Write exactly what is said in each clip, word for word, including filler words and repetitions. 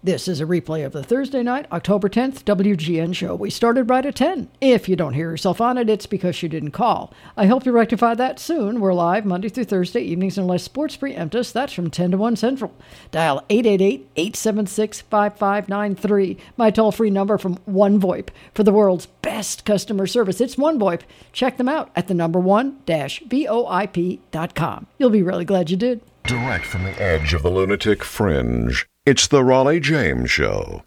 This is a replay of the Thursday night, October tenth, W G N show. We started right at ten. If you don't hear yourself on it, it's because you didn't call. I hope you rectify that soon. We're live Monday through Thursday evenings unless sports preempt us. That's from ten to one Central. Dial eight eight eight, eight seven six, five five nine three. My toll-free number from OneVoIP for the world's best customer service. It's OneVoIP. Check them out at the number one dash V O I P dot com. You'll be really glad you did. Direct from the edge of the lunatic fringe. It's the Raleigh James Show.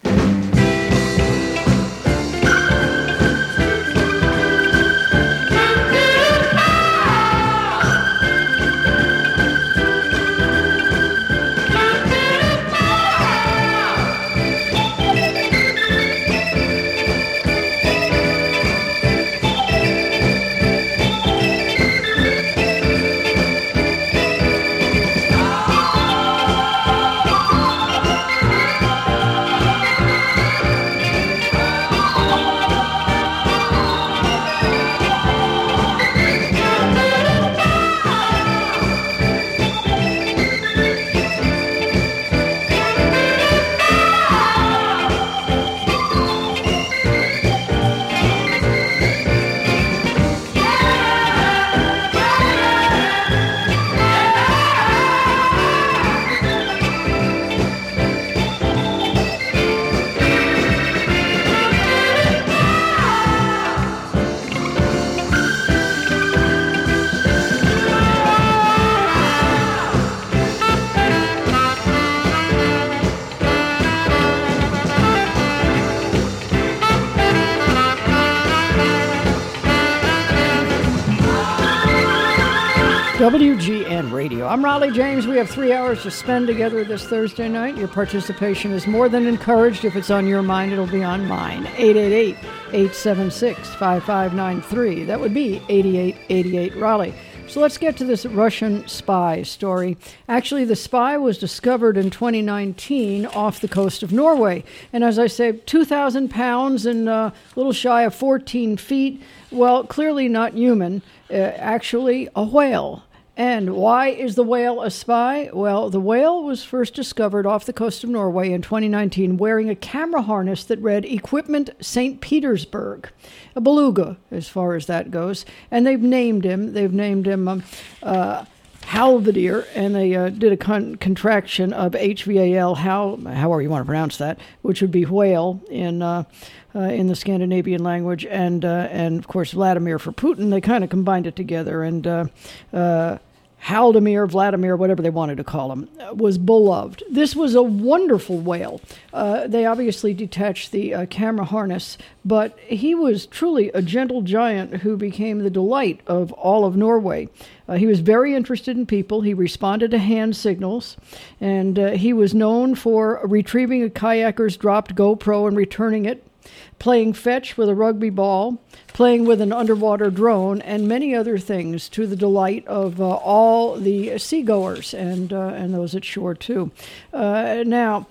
W G N Radio. I'm Raleigh James. We have three hours to spend together this Thursday night. Your participation is more than encouraged. If it's on your mind, it'll be on mine. eight eight eight, eight seven six, five five nine three. That would be eighty-eight eighty-eight Raleigh. So let's get to this Russian spy story. Actually, the spy was discovered in twenty nineteen off the coast of Norway. And as I say, two thousand pounds and a little shy of fourteen feet. Well, clearly not human. Uh, actually, a whale. And why is the whale a spy? Well, the whale was first discovered off the coast of Norway in twenty nineteen wearing a camera harness that read Equipment Saint Petersburg. A beluga, as far as that goes. And they've named him. They've named him um, uh, Halvadir, and they uh, did a con- contraction of H V A L, how, however you want to pronounce that, which would be whale in uh, uh, in the Scandinavian language, and uh, and of course Vladimir for Putin. They kind of combined it together, and uh, uh, Haldimir, Vladimir, whatever they wanted to call him, was beloved. This was a wonderful whale. Uh, they obviously detached the uh, camera harness, but he was truly a gentle giant who became the delight of all of Norway. Uh, he was very interested in people. He responded to hand signals, and uh, he was known for retrieving a kayaker's dropped GoPro and returning it, playing fetch with a rugby ball, playing with an underwater drone, and many other things to the delight of uh, all the seagoers and uh, and those at shore too. Uh, now,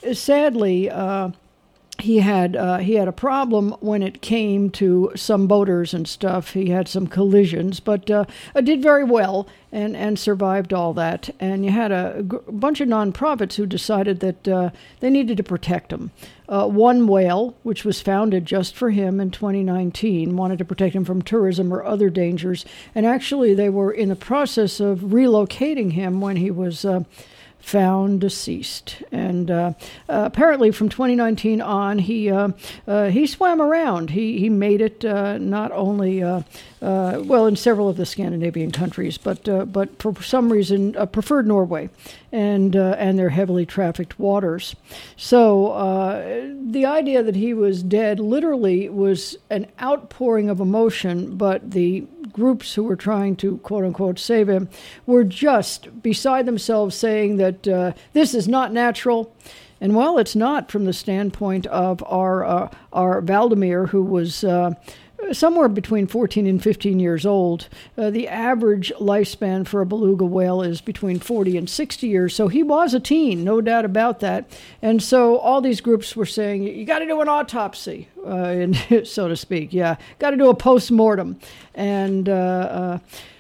sadly, uh, he had uh, he had a problem when it came to some boaters and stuff. He had some collisions, but uh, did very well and, and survived all that. And you had a, a bunch of nonprofits who decided that uh, they needed to protect him. Uh, One Whale, which was founded just for him in twenty nineteen, wanted to protect him from tourism or other dangers. And actually, they were in the process of relocating him when he was Uh, found deceased. And uh, uh, apparently from twenty nineteen on, he uh, uh, he swam around. He he made it uh, not only, uh, uh, well, in several of the Scandinavian countries, but uh, but for some reason uh, preferred Norway and uh, and their heavily trafficked waters. So uh, the idea that he was dead literally was an outpouring of emotion, but the groups who were trying to, quote-unquote, save him were just beside themselves, saying that uh, this is not natural. And while it's not from the standpoint of our uh, our Valdemir, who was uh, somewhere between fourteen and fifteen years old, uh, the average lifespan for a beluga whale is between forty and sixty years. So he was a teen, no doubt about that. And so all these groups were saying, you got to do an autopsy, uh, and, so to speak. Yeah, got to do a post-mortem. And uh, uh,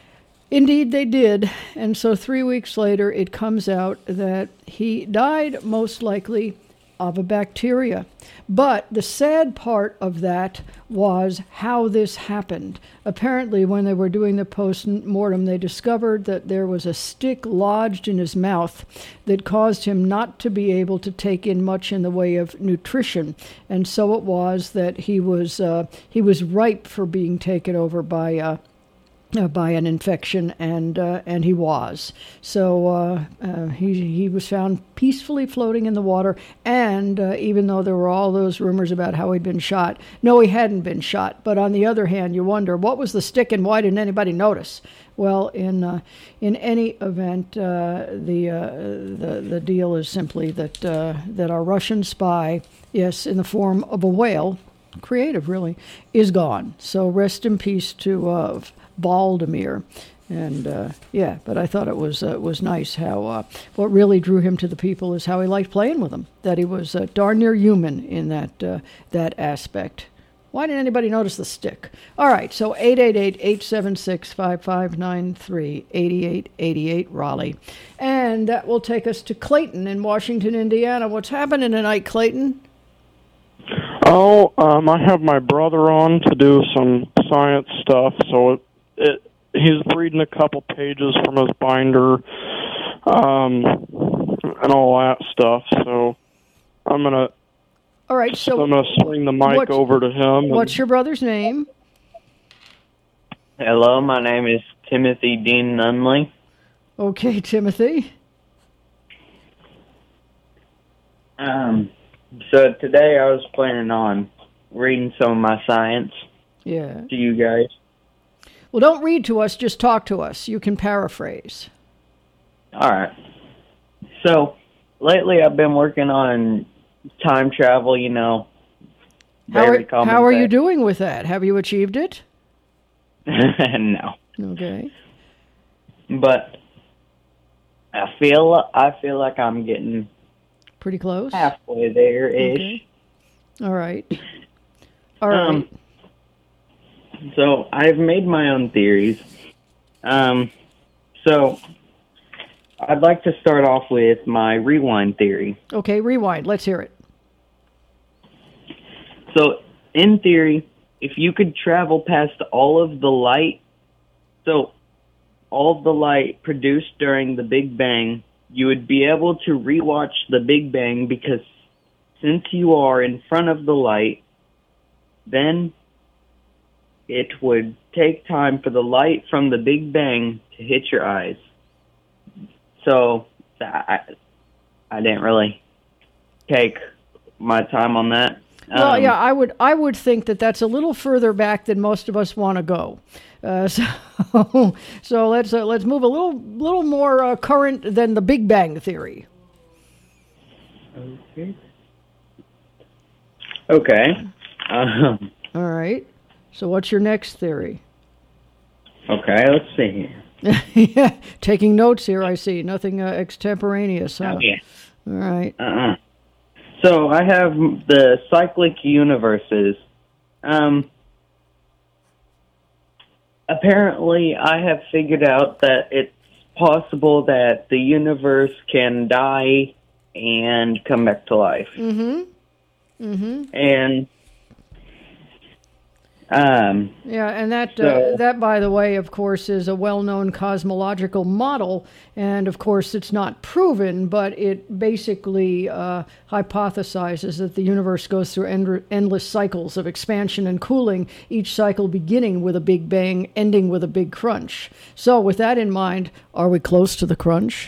indeed they did. And so three weeks later, it comes out that he died most likely of a bacteria. But the sad part of that was how this happened. Apparently, when they were doing the post-mortem, they discovered that there was a stick lodged in his mouth that caused him not to be able to take in much in the way of nutrition. And so it was that he was uh, he was ripe for being taken over by uh, Uh, by an infection, and uh, and he was. So uh, uh, he he was found peacefully floating in the water, and uh, even though there were all those rumors about how he'd been shot, no, he hadn't been shot. But on the other hand, you wonder, what was the stick and why didn't anybody notice? Well, in uh, in any event, uh, the, uh, the the deal is simply that uh, that our Russian spy, yes, in the form of a whale, creative really, is gone. So rest in peace to uh, Valdemir. And uh, yeah, but I thought it was uh, was nice how uh, what really drew him to the people is how he liked playing with them. That he was uh, darn near human in that uh, that aspect. Why didn't anybody notice the stick? All right, so eight eight eight, eight seven six, five five nine three, eight eight eight eight Raleigh. And that will take us to Clayton in Washington, Indiana. What's happening tonight, Clayton? Oh, um, I have my brother on to do some science stuff, so it, it, he's reading a couple pages from his binder um, and all that stuff. So I'm gonna, all right. So I'm gonna swing the mic over to him. What's your brother's name? Hello, my name is Timothy Dean Nunley. Okay, Timothy. Um. So today I was planning on reading some of my science yeah. to you guys. Well, don't read to us, just talk to us. You can paraphrase. All right. So lately I've been working on time travel, you know. How Very are, common how are thing. you doing with that? Have you achieved it? No. Okay. But I feel I feel like I'm getting pretty close. Halfway there-ish. Okay. All right. All right. Um, so I've made my own theories. Um, so I'd like to start off with my rewind theory. Okay, rewind. Let's hear it. So in theory, if you could travel past all of the light, so all of the light produced during the Big Bang, you would be able to rewatch the Big Bang because since you are in front of the light, then it would take time for the light from the Big Bang to hit your eyes. So I, I didn't really take my time on that. Well, um, yeah, I would I would think that that's a little further back than most of us want to go. Uh, so, so let's uh, let's move a little little more uh, current than the Big Bang theory. Okay. Okay. Um, All right. So, what's your next theory? okay. Let's see here. Yeah, taking notes here. I see nothing uh, extemporaneous. Huh? Oh, yeah. All right. Uh-uh. So I have the cyclic universes. Um, apparently, I have figured out that it's possible that the universe can die and come back to life. Mm-hmm. Mm-hmm. And um, yeah, and that so, uh, that, by the way, of course, is a well-known cosmological model, and of course, it's not proven, but it basically uh, hypothesizes that the universe goes through end- endless cycles of expansion and cooling, each cycle beginning with a big bang, ending with a big crunch. So, with that in mind, are we close to the crunch?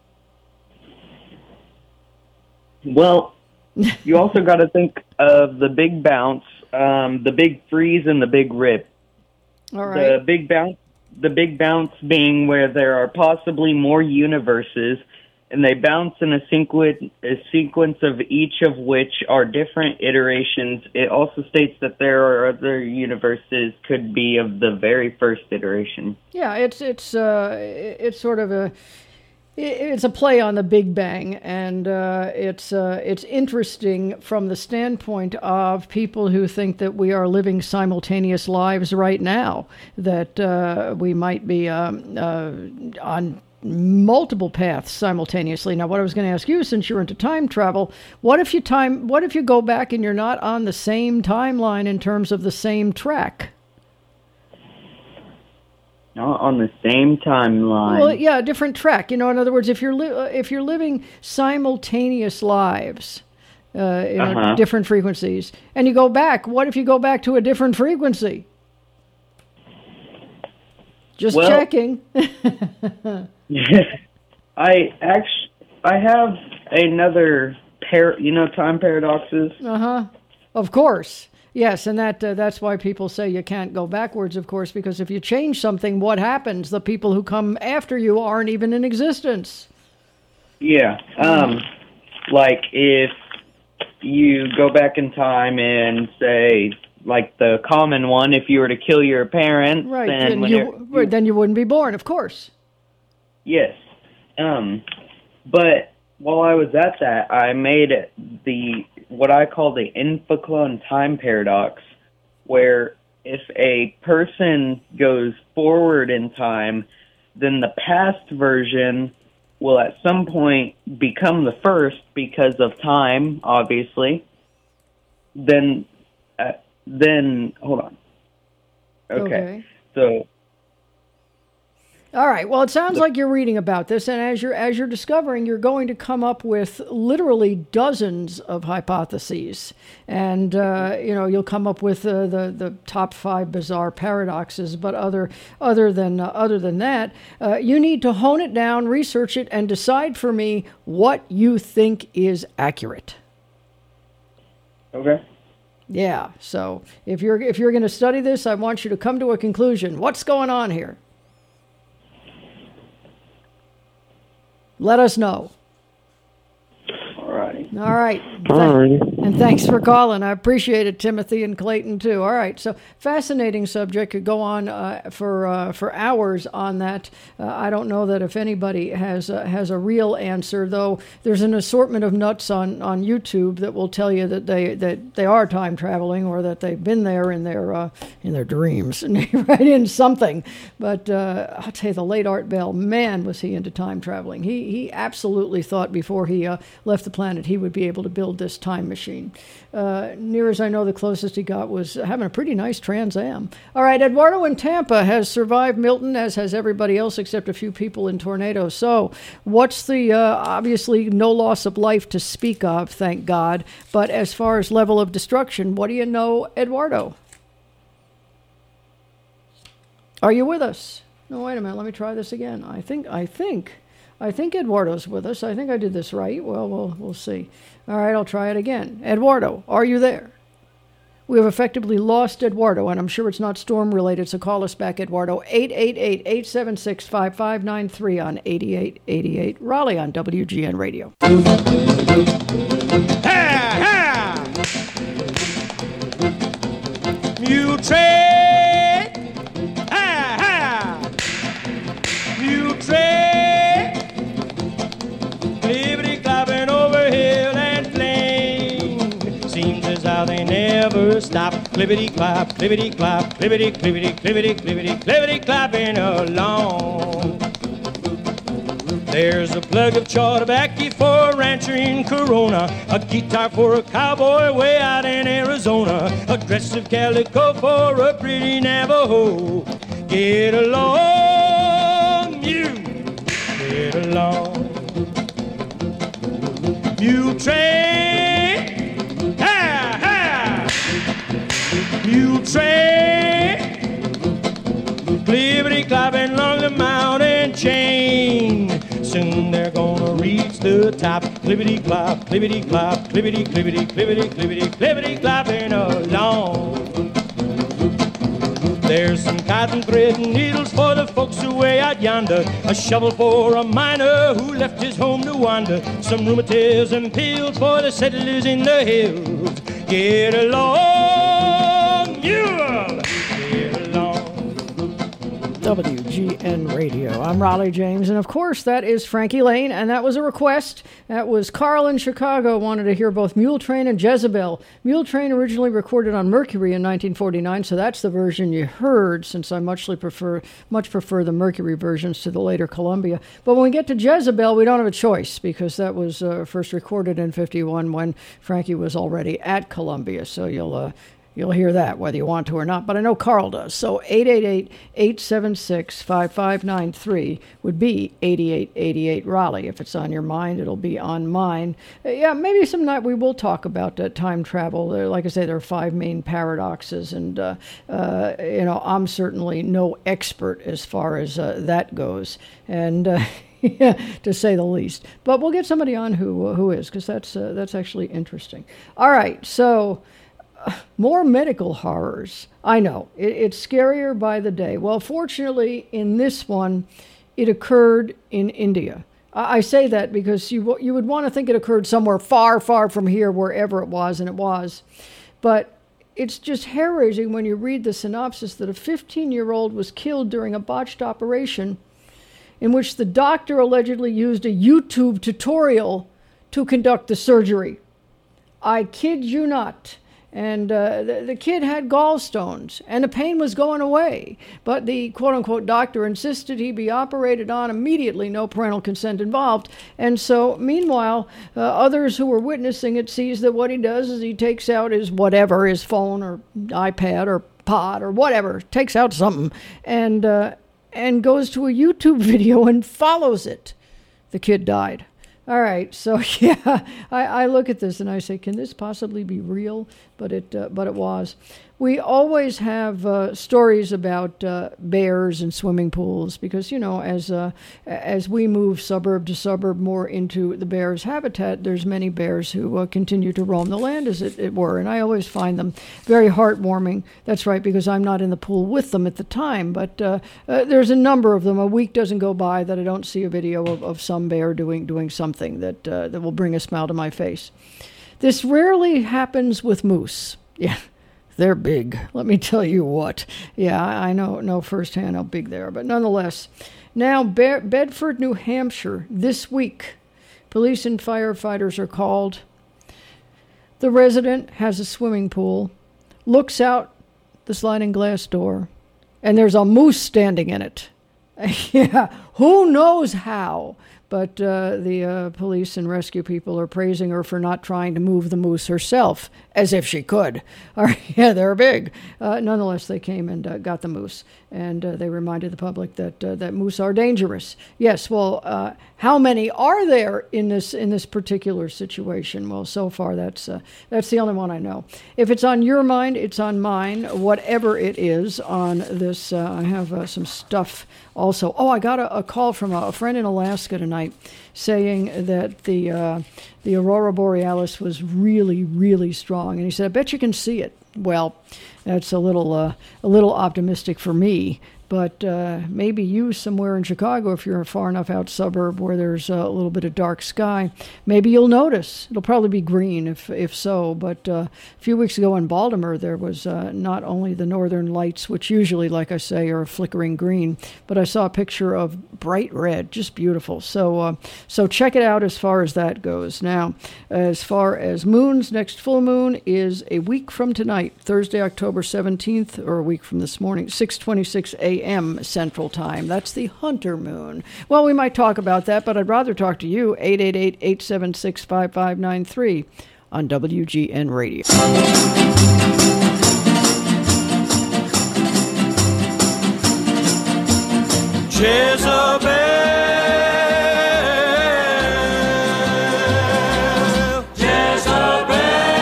Well, you also got to think of the big bounce. Um, the big freeze and the big rip. All right. The big bounce, the big bounce being where there are possibly more universes, and they bounce in a sequence, a sequence of each of which are different iterations. It also states that there are other universes could be of the very first iteration. Yeah, it's it's uh, it's sort of a. It's a play on the Big Bang, and uh, it's uh, it's interesting from the standpoint of people who think that we are living simultaneous lives right now, that uh, we might be um, uh, on multiple paths simultaneously. Now, what I was going to ask you, since you're into time travel, what if you time? What if you go back and you're not on the same timeline in terms of the same track? Not on the same timeline. Well, yeah, a different track. You know, in other words, if you're li- if you're living simultaneous lives, uh, you know, Uh-huh. different frequencies, and you go back, what if you go back to a different frequency? Just Well- checking. I actually, I have another pair. You know, time paradoxes. Uh huh. Of course. Yes, and that uh, that's why people say you can't go backwards, of course, because if you change something, what happens? The people who come after you aren't even in existence. Yeah. Um, like if you go back in time and say, like the common one, if you were to kill your parents, Right. then And whenever you, right, then you wouldn't be born, of course. Yes. Um, but while I was at that, I made the what I call the infoclone time paradox, where if a person goes forward in time, then the past version will at some point become the first because of time, obviously. Then, uh, then hold on. Okay. Okay. So. All right. Well, it sounds like you're reading about this, and as you're as you're discovering, you're going to come up with literally dozens of hypotheses, and uh, you know you'll come up with uh, the the top five bizarre paradoxes. But other other than uh, other than that, uh, you need to hone it down, research it, and decide for me what you think is accurate. Okay. Yeah. So if you're if you're going to study this, I want you to come to a conclusion. What's going on here? Let us know. All righty. All right. All righty. And thanks for calling. I appreciate it, Timothy and Clayton, too. All right. So fascinating subject. Could go on uh, for uh, for hours on that. Uh, I don't know that if anybody has uh, has a real answer, though. There's an assortment of nuts on, on YouTube that will tell you that they that they are time traveling or that they've been there in their uh, in their dreams, right in something. But uh, I'll tell you, the late Art Bell, man, was he into time traveling. He he absolutely thought before he uh, left the planet he would be able to build this time machine. Uh, near as I know, the closest he got was having a pretty nice Trans Am. All right, Eduardo in Tampa has survived Milton, as has everybody else except a few people in tornadoes. So what's the, uh, obviously no loss of life to speak of, thank God, but as far as level of destruction, what do you know, Eduardo? Are you with us? No, wait a minute, let me try this again. I think, I think... I think Eduardo's with us. I think I did this right. Well, we'll we'll see. All right, I'll try it again. Eduardo, are you there? We have effectively lost Eduardo, and I'm sure it's not storm-related, so call us back, Eduardo. eight eight eight, eight seven six, five five nine three on eighty-eight eighty-eight. Raleigh on W G N Radio. Ha, ha! Mule train! Ha, ha! Mule train! Clippity-clopping over hill and plain. Seems as how they never stop. Clippity-clop, clippity-clop, clippity-clippity, clippity-clippity, clippity-clopping along. There's a plug of chaw tobacco for a rancher in Corona, a guitar for a cowboy way out in Arizona, a dress of calico for a pretty Navajo. Get along, mule, get along. Mule train, ha, ha, mule train, clippity-clopping along the mountain chain. Soon they're gonna reach the top. Clippity-clop, clippity-clop, clippity-clippity, clippity-clippity, clippity-clopping along. There's some cotton thread and needles for the folks away out yonder, a shovel for a miner who left his home to wander, some rheumatism pills for the settlers in the hills. Get along, mule, get along. W G N Radio. I'm Raleigh James, and of course that is Frankie Lane, and that was a request. That was Carl in Chicago wanted to hear both Mule Train and Jezebel. Mule Train originally recorded on Mercury in nineteen forty-nine, so that's the version you heard, since I muchly prefer, much prefer the Mercury versions to the later Columbia. But when we get to Jezebel, we don't have a choice, because that was uh, first recorded in fifty-one when Frankie was already at Columbia, so you'll... Uh, You'll hear that whether you want to or not, but I know Carl does. So eight eight eight, eight seven six, five five nine three would be eighty-eight eighty-eight Raleigh. If it's on your mind, it'll be on mine. Uh, yeah, maybe some night we will talk about uh, time travel. There, like I say, there are five main paradoxes, and uh, uh, you know, I'm certainly no expert as far as uh, that goes, and. Uh, Yeah, to say the least. But we'll get somebody on who uh, who is, because that's uh, that's actually interesting. All right, so. More medical horrors. I know, it, it's scarier by the day. Well, fortunately, in this one, it occurred in India. I, I say that because you you would want to think it occurred somewhere far, far from here, wherever it was, and it was. But it's just hair-raising when you read the synopsis that a fifteen-year-old was killed during a botched operation in which the doctor allegedly used a YouTube tutorial to conduct the surgery. I kid you not. And uh, the, the kid had gallstones, and the pain was going away. But the quote-unquote doctor insisted he be operated on immediately, no parental consent involved. And so, meanwhile, uh, others who were witnessing it sees that what he does is he takes out his whatever, his phone or iPad or pod or whatever, takes out something, and, uh, and goes to a YouTube video and follows it. The kid died. All right, so yeah, I, I look at this and I say, can this possibly be real? But it, uh, but it was. We always have uh, stories about uh, bears and swimming pools because, you know, as uh, as we move suburb to suburb more into the bear's habitat, there's many bears who uh, continue to roam the land, as it, it were, and I always find them very heartwarming. That's right, because I'm not in the pool with them at the time, but uh, uh, there's a number of them. A week doesn't go by that I don't see a video of, of some bear doing doing something that uh, that will bring a smile to my face. This rarely happens with moose. Yeah. They're big. Let me tell you what. Yeah, I know know firsthand how big they are. But nonetheless, now Be- Bedford, New Hampshire, this week, police and firefighters are called. The resident has a swimming pool, looks out the sliding glass door, and there's a moose standing in it. Yeah, who knows how? But uh, the uh, police and rescue people are praising her for not trying to move the moose herself, as if she could. All right, yeah, they're big. Uh, nonetheless, they came and uh, got the moose, and uh, they reminded the public that uh, that moose are dangerous. Yes, well, uh, how many are there in this in this particular situation? Well, so far that's uh, that's the only one I know. If it's on your mind, it's on mine. Whatever it is on this, uh, I have uh, some stuff also. Oh, I got a, a call from a, a friend in Alaska tonight, saying that the uh, the aurora borealis was really, really strong, and he said, "I bet you can see it." Well, that's a little uh, a little optimistic for me, but uh, maybe you somewhere in Chicago, if you're a far enough out suburb where there's a little bit of dark sky, maybe you'll notice. It'll probably be green if if so, but uh, a few weeks ago in Baltimore, there was uh, not only the northern lights, which usually, like I say, are flickering green, but I saw a picture of bright red, just beautiful. So, uh, so check it out as far as that goes. Now, as far as moons, next full moon is a week from tonight, Thursday, October seventeenth, or a week from this morning, six twenty-six a.m. Central Time. That's the Hunter moon. Well, we might talk about that, but I'd rather talk to you, eight eight eight, eight seven six, five five nine three on W G N Radio. Jezebel, Jezebel,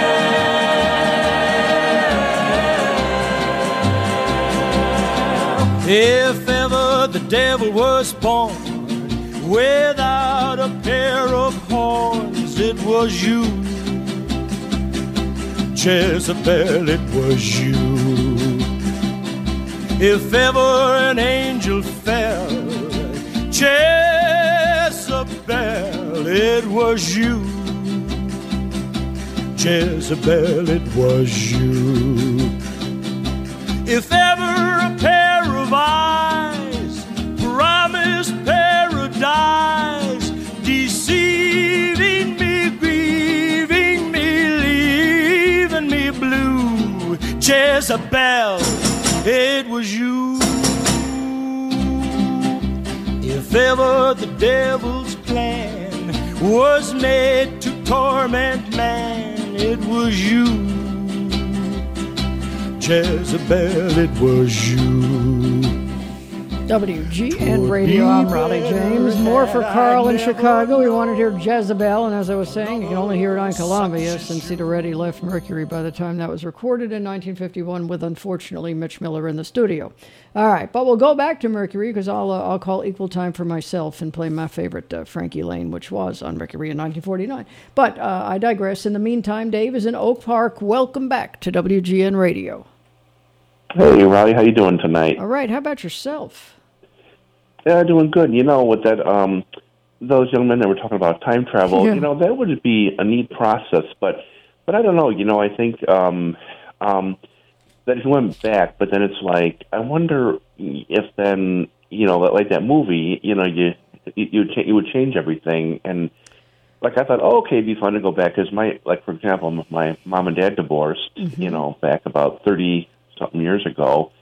if ever the devil was born without a pair of horns, it was you, Jezebel, it was you. If ever an angel fell, Jezebel, it was you, Jezebel, it was you. If ever a pair of eyes Jezebel, it was you. If ever the devil's plan was made to torment man, it was you. Jezebel, it was you. W G N Radio, I'm Raleigh James. More for Carl in Chicago. We wanted to hear Jezebel, and as I was saying, you can only hear it on Columbia since he'd already left Mercury by the time that was recorded in nineteen fifty-one with, unfortunately, Mitch Miller in the studio. All right, but we'll go back to Mercury because I'll, uh, I'll call equal time for myself and play my favorite uh, Frankie Lane, which was on Mercury in nineteen forty-nine. But uh, I digress. In the meantime, Dave is in Oak Park. Welcome back to W G N Radio. Hey, Raleigh, how you doing tonight? All right, how about yourself? Yeah, doing good. You know, with that, um, those young men that were talking about time travel, yeah. you know, that would be a neat process. But, but I don't know. You know, I think um, um, that if you went back, but then it's like, I wonder if then, you know, like that movie, you know, you you you, you would change everything. And like I thought, oh, okay, it'd be fun to go back because my, like for example, my mom and dad divorced, mm-hmm. you know, back about thirty something years ago,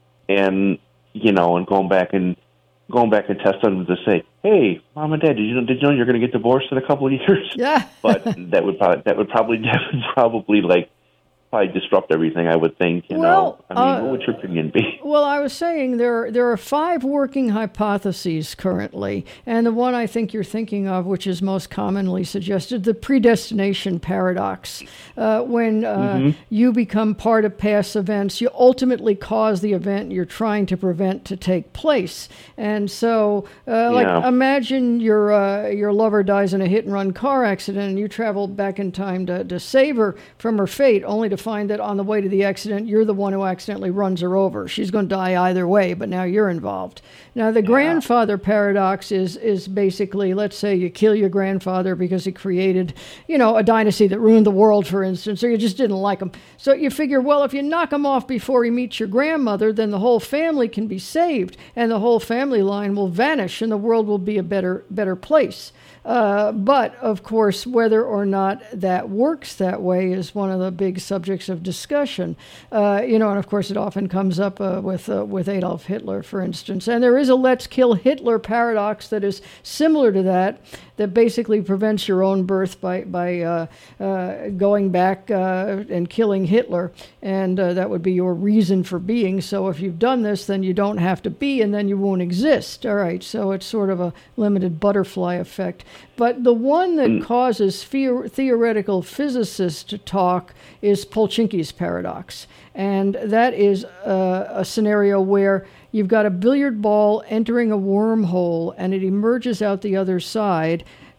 and you know, and going back and. Going back and test them to say, "Hey, mom and dad, did you know? Did you know you're going to get divorced in a couple of years?" Yeah. But that would probably that would probably that would probably like probably disrupt everything. I would think. You well, know, I mean, uh, what would your opinion be? Well, I was saying there there are five working hypotheses currently, and the one I think you're thinking of, which is most commonly suggested, the predestination paradox. Uh, when uh, mm-hmm. you become part of past events, you ultimately cause the event you're trying to prevent to take place. And so, uh, like, yeah. imagine your uh, your lover dies in a hit-and-run car accident, and you travel back in time to, to save her from her fate, only to find that on the way to the accident, you're the one who accidentally runs her over. She's going to die either way, but now you're involved. Now, the yeah. grandfather paradox is is basically, let's say you kill your grandfather because he created, you know, a dynasty that ruined the world, for instance, or you just didn't like him. So you figure, well, if you knock him off before he meets your grandmother, then the whole family can be saved, and the whole family line will vanish, and the world will be a better better place. Uh, but, of course, whether or not that works that way is one of the big subjects of discussion. Uh, you know, and, of course, it often comes up uh, with uh, with Adolf Hitler, for instance. And there is a let's kill Hitler paradox that is similar to that, that basically prevents your own birth by, by uh, uh, going back uh, and killing Hitler. And uh, that would be your reason for being. So if you've done this, then you don't have to be, and then you won't exist. All right, so it's sort of a limited butterfly effect. But the one that mm. causes the- theoretical physicists to talk is Polchinski's paradox. And that is uh, a scenario where you've got a billiard ball entering a wormhole and it emerges out the other side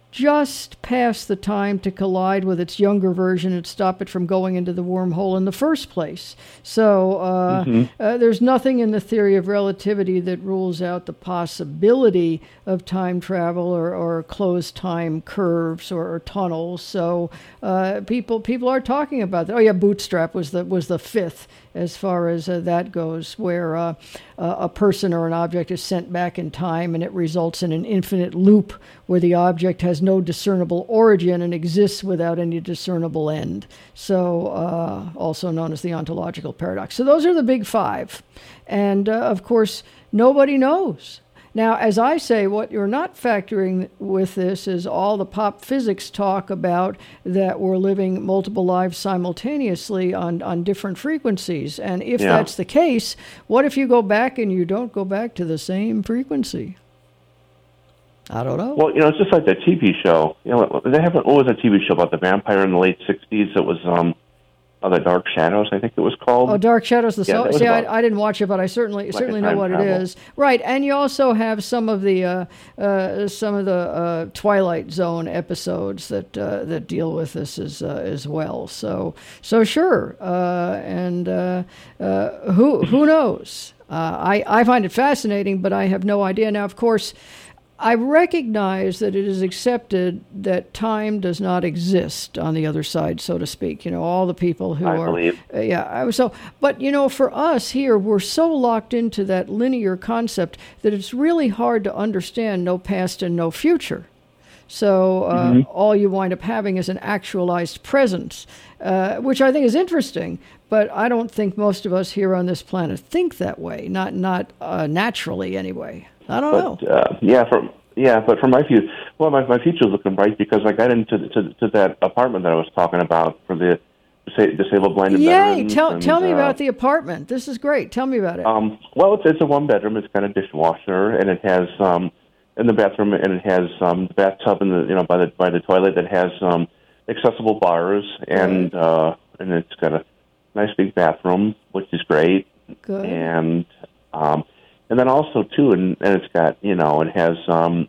just past the time to collide with its younger version and stop it from going into the wormhole in the first place. So uh, mm-hmm. uh, there's nothing in the theory of relativity that rules out the possibility of time travel or, or closed time curves or, or tunnels. So uh, people people are talking about that. Oh yeah, Bootstrap was the was the fifth as far as uh, that goes, where uh, uh, a person or an object is sent back in time and it results in an infinite loop where the object has no discernible origin and exists without any discernible end. So uh, also known as the ontological paradox. So those are the big five. And uh, of course, nobody knows. Now, as I say, what you're not factoring with this is all the pop physics talk about that we're living multiple lives simultaneously on, on different frequencies. And if yeah. that's the case, what if you go back and you don't go back to the same frequency? I don't know. Well, you know, it's just like that T V show. You know, they have what was a T V show about the vampire in the late sixties? It was um, oh, the Dark Shadows, I think it was called. Oh, Dark Shadows. The yeah, so- See, I, I didn't watch it, but I certainly like certainly know what travel. it is. Right, and you also have some of the uh, uh, some of the uh, Twilight Zone episodes that uh, that deal with this as uh, as well. So so sure, uh, and uh, uh, who who knows? Uh, I I find it fascinating, but I have no idea. Now, of course, I recognize that it is accepted that time does not exist on the other side, so to speak. You know, all the people who I are, believe. Uh, yeah. I was so, but you know, for us here, we're so locked into that linear concept that it's really hard to understand no past and no future. So uh, Mm-hmm. all you wind up having is an actualized presence, uh, which I think is interesting. But I don't think most of us here on this planet think that way. Not not uh, naturally, anyway. I don't But know. uh, yeah, from yeah, but from my view, well, my my future's looking bright because I got into to, to that apartment that I was talking about for the disa- disabled, blind, and Yay! veterans. Tell and, tell me uh, about the apartment. This is great. Tell me about it. Um, well, it's it's a one bedroom. It's got a dishwasher, and it has um in the bathroom, and it has um the bathtub in the you know by the by the toilet that has um accessible bars, and uh and it's got a nice big bathroom, which is great. Good. And um and then also too, and, and it's got you know it has um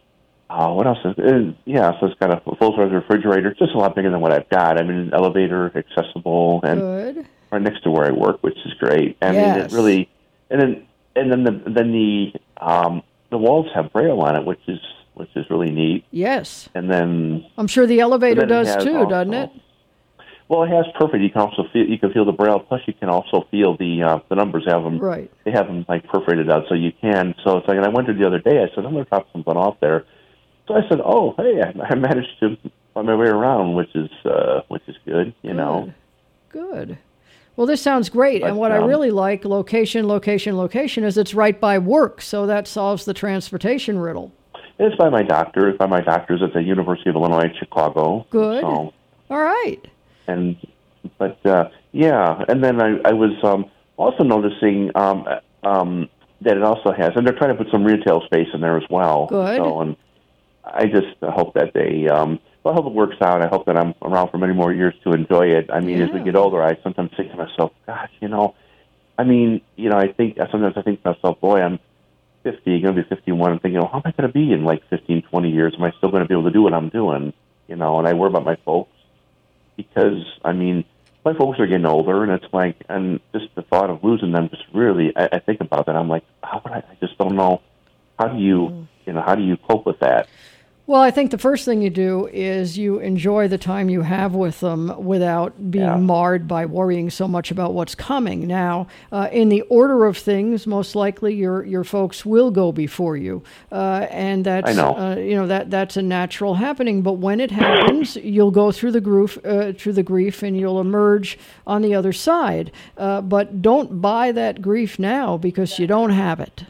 uh what else? Is, it, yeah, so it's got a full size refrigerator. It's just a lot bigger than what I've got. I mean, an elevator, accessible, and Good. right next to where I work, which is great. I mean, Yes. it really, and then and then the then the um, the walls have braille on it, which is which is really neat. Yes. And then I'm sure the elevator and then it does has too, also- doesn't it? Well, it has perfect. You can also feel you can feel the braille. Plus, you can also feel the uh, the numbers have them. Right. They have them like perforated out, so you can. So it's like, and I went there the other day. I said, I'm going to drop something off there. So I said, oh, hey, I, I managed to find my way around, which is uh, which is good. You know. Good. Well, this sounds great. But, and what I um, really like, location, location, location, is it's right by work. So that solves the transportation riddle. It's by my doctor. It's by my doctors at the University of Illinois at Chicago. Good. So, All right. and but uh, yeah, and then I, I was um, also noticing um, um, that it also has, and they're trying to put some retail space in there as well. Good. So, and I just hope that they, um, well, I hope it works out. I hope that I'm around for many more years to enjoy it. I mean, as we Yeah. get older, I sometimes think to myself, gosh, you know, I mean, you know, I think sometimes I think to myself, boy, I'm fifty, going to be fifty-one. I'm thinking, well, how am I going to be in like fifteen, twenty years? Am I still going to be able to do what I'm doing? You know, and I worry about my folks because, I mean, my folks are getting older, and it's like, and just the thought of losing them just really, I, I think about that. I'm like, how would I, I just don't know. How do you, you know, how do you cope with that? Well, I think the first thing you do is you enjoy the time you have with them without being Yeah. marred by worrying so much about what's coming. Now, uh, in the order of things, most likely your your folks will go before you, uh, and that's I know. Uh, you know that that's a natural happening. But when it happens, you'll go through the grief, uh, through the grief, and you'll emerge on the other side. Uh, but don't buy that grief now because you don't have it.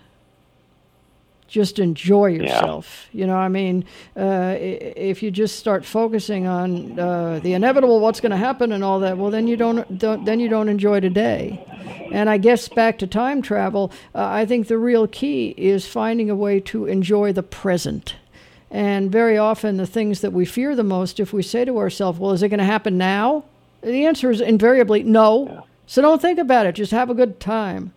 Just enjoy yourself. You know, I mean, uh, i- if you just start focusing on uh, the inevitable, what's going to happen, and all that, well, then you don't, don't then you don't enjoy today. And I guess back to time travel, uh, I think the real key is finding a way to enjoy the present. And very often, the things that we fear the most, if we say to ourselves, "Well, is it going to happen now?" The answer is invariably no. Yeah. So don't think about it. Just have a good time.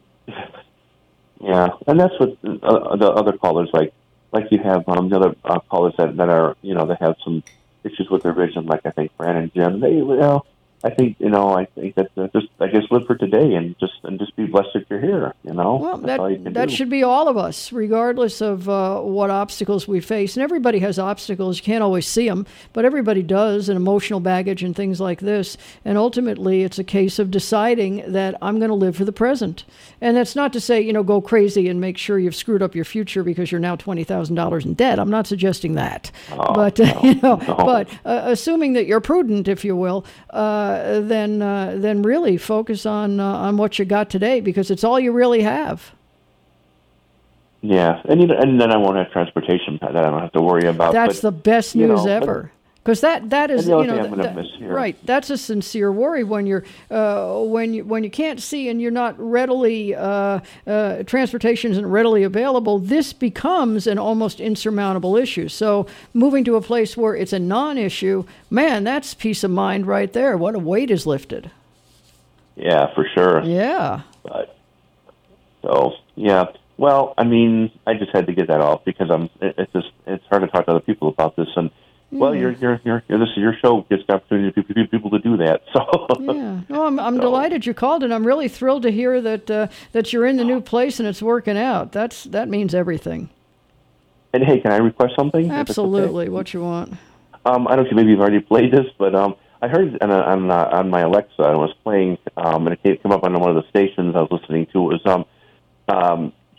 Yeah, and that's what uh, the other callers like. Like you have um, the other uh, callers that, that are, you know, that have some issues with their vision. Like I think Fran and Jim. They, you know, I think, you know, I think that uh, just I guess live for today and just and just be blessed if you're here. You know, Well, that's all you that can that do. should be all of us, regardless of uh, what obstacles we face. And everybody has obstacles. You can't always see them, but everybody does, and emotional baggage and things like this. And ultimately, it's a case of deciding that I'm going to live for the present. And that's not to say, you know, go crazy and make sure you've screwed up your future because you're now twenty thousand dollars in debt. I'm not suggesting that. Oh, but, uh, no, you know, no. but uh, assuming that you're prudent, if you will, uh, then uh, then really focus on uh, on what you got today, because it's all you really have. Yeah, and you know, and then I won't have transportation that I don't have to worry about. That's but, the best you news know, ever. Because that, that is, And the you other know, thing I'm gonna that- miss here- right. That's a sincere worry when you're, uh, when you when you can't see and you're not readily, uh, uh, transportation isn't readily available. This becomes an almost insurmountable issue. So moving to a place where it's a non-issue, man, that's peace of mind right there. What a weight is lifted. Yeah, for sure. Yeah. But so yeah. Well, I mean, I just had to get that off because I'm. It, it's just it's hard to talk to other people about this, and well, your your your this is your show gives the opportunity to people, people to do that. So Yeah. No, I'm I'm So- delighted you called, and I'm really thrilled to hear that uh, that you're in the new place and it's working out. That's that means everything. and hey, can I request something? if it's okay? Absolutely. What you want? Um, I don't know if maybe you've already played this, but um, I heard on on, uh, on my Alexa, I was playing, um, and it came came up on one of the stations I was listening to. It was um, um,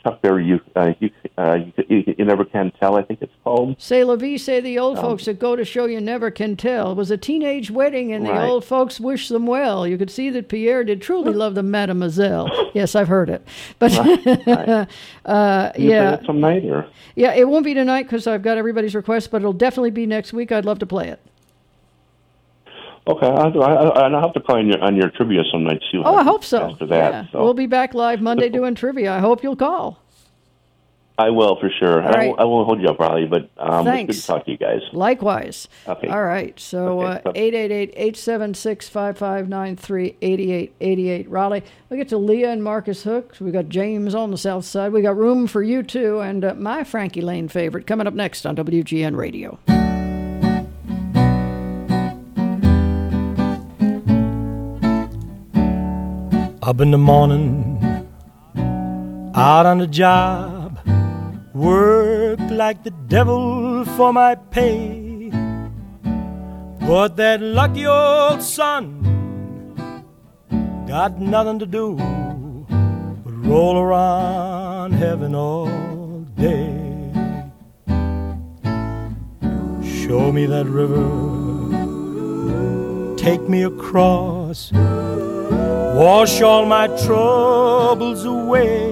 Chuck Berry, you, uh, you, uh, you, you Never Can Tell, I think it's called. C'est la vie, say the old Um, folks that go to show you never can tell. It was a teenage wedding, and the Right. old folks wish them well. You could see that Pierre did truly love the mademoiselle. Yes, I've heard it. But, Right, right. uh, You play yeah. it some night, or? Yeah, it won't be tonight because I've got everybody's request, but it'll definitely be next week. I'd love to play it. Okay, I, I, I'll have to call on your, on your trivia some night, too. Oh, I hope so. After that, yeah. so. We'll be back live Monday doing trivia. I hope you'll call. I will, for sure. All And I, right. won't, I won't hold you up, Riley, but um, it's good Thanks. to talk to you guys. Likewise. Okay. All right. So Okay. uh, eight eight eight, eight seven six, five five nine three, eight eight eight eight. Raleigh. We get to Leah and Marcus Hook. We got James on the south side. We got room for you, too. And uh, my Frankie Lane favorite coming up next on W G N Radio. Up in the morning, out on the job, work like the devil for my pay. But that lucky old son got nothing to do but roll around heaven all day. Show me that river, take me across, wash all my troubles away.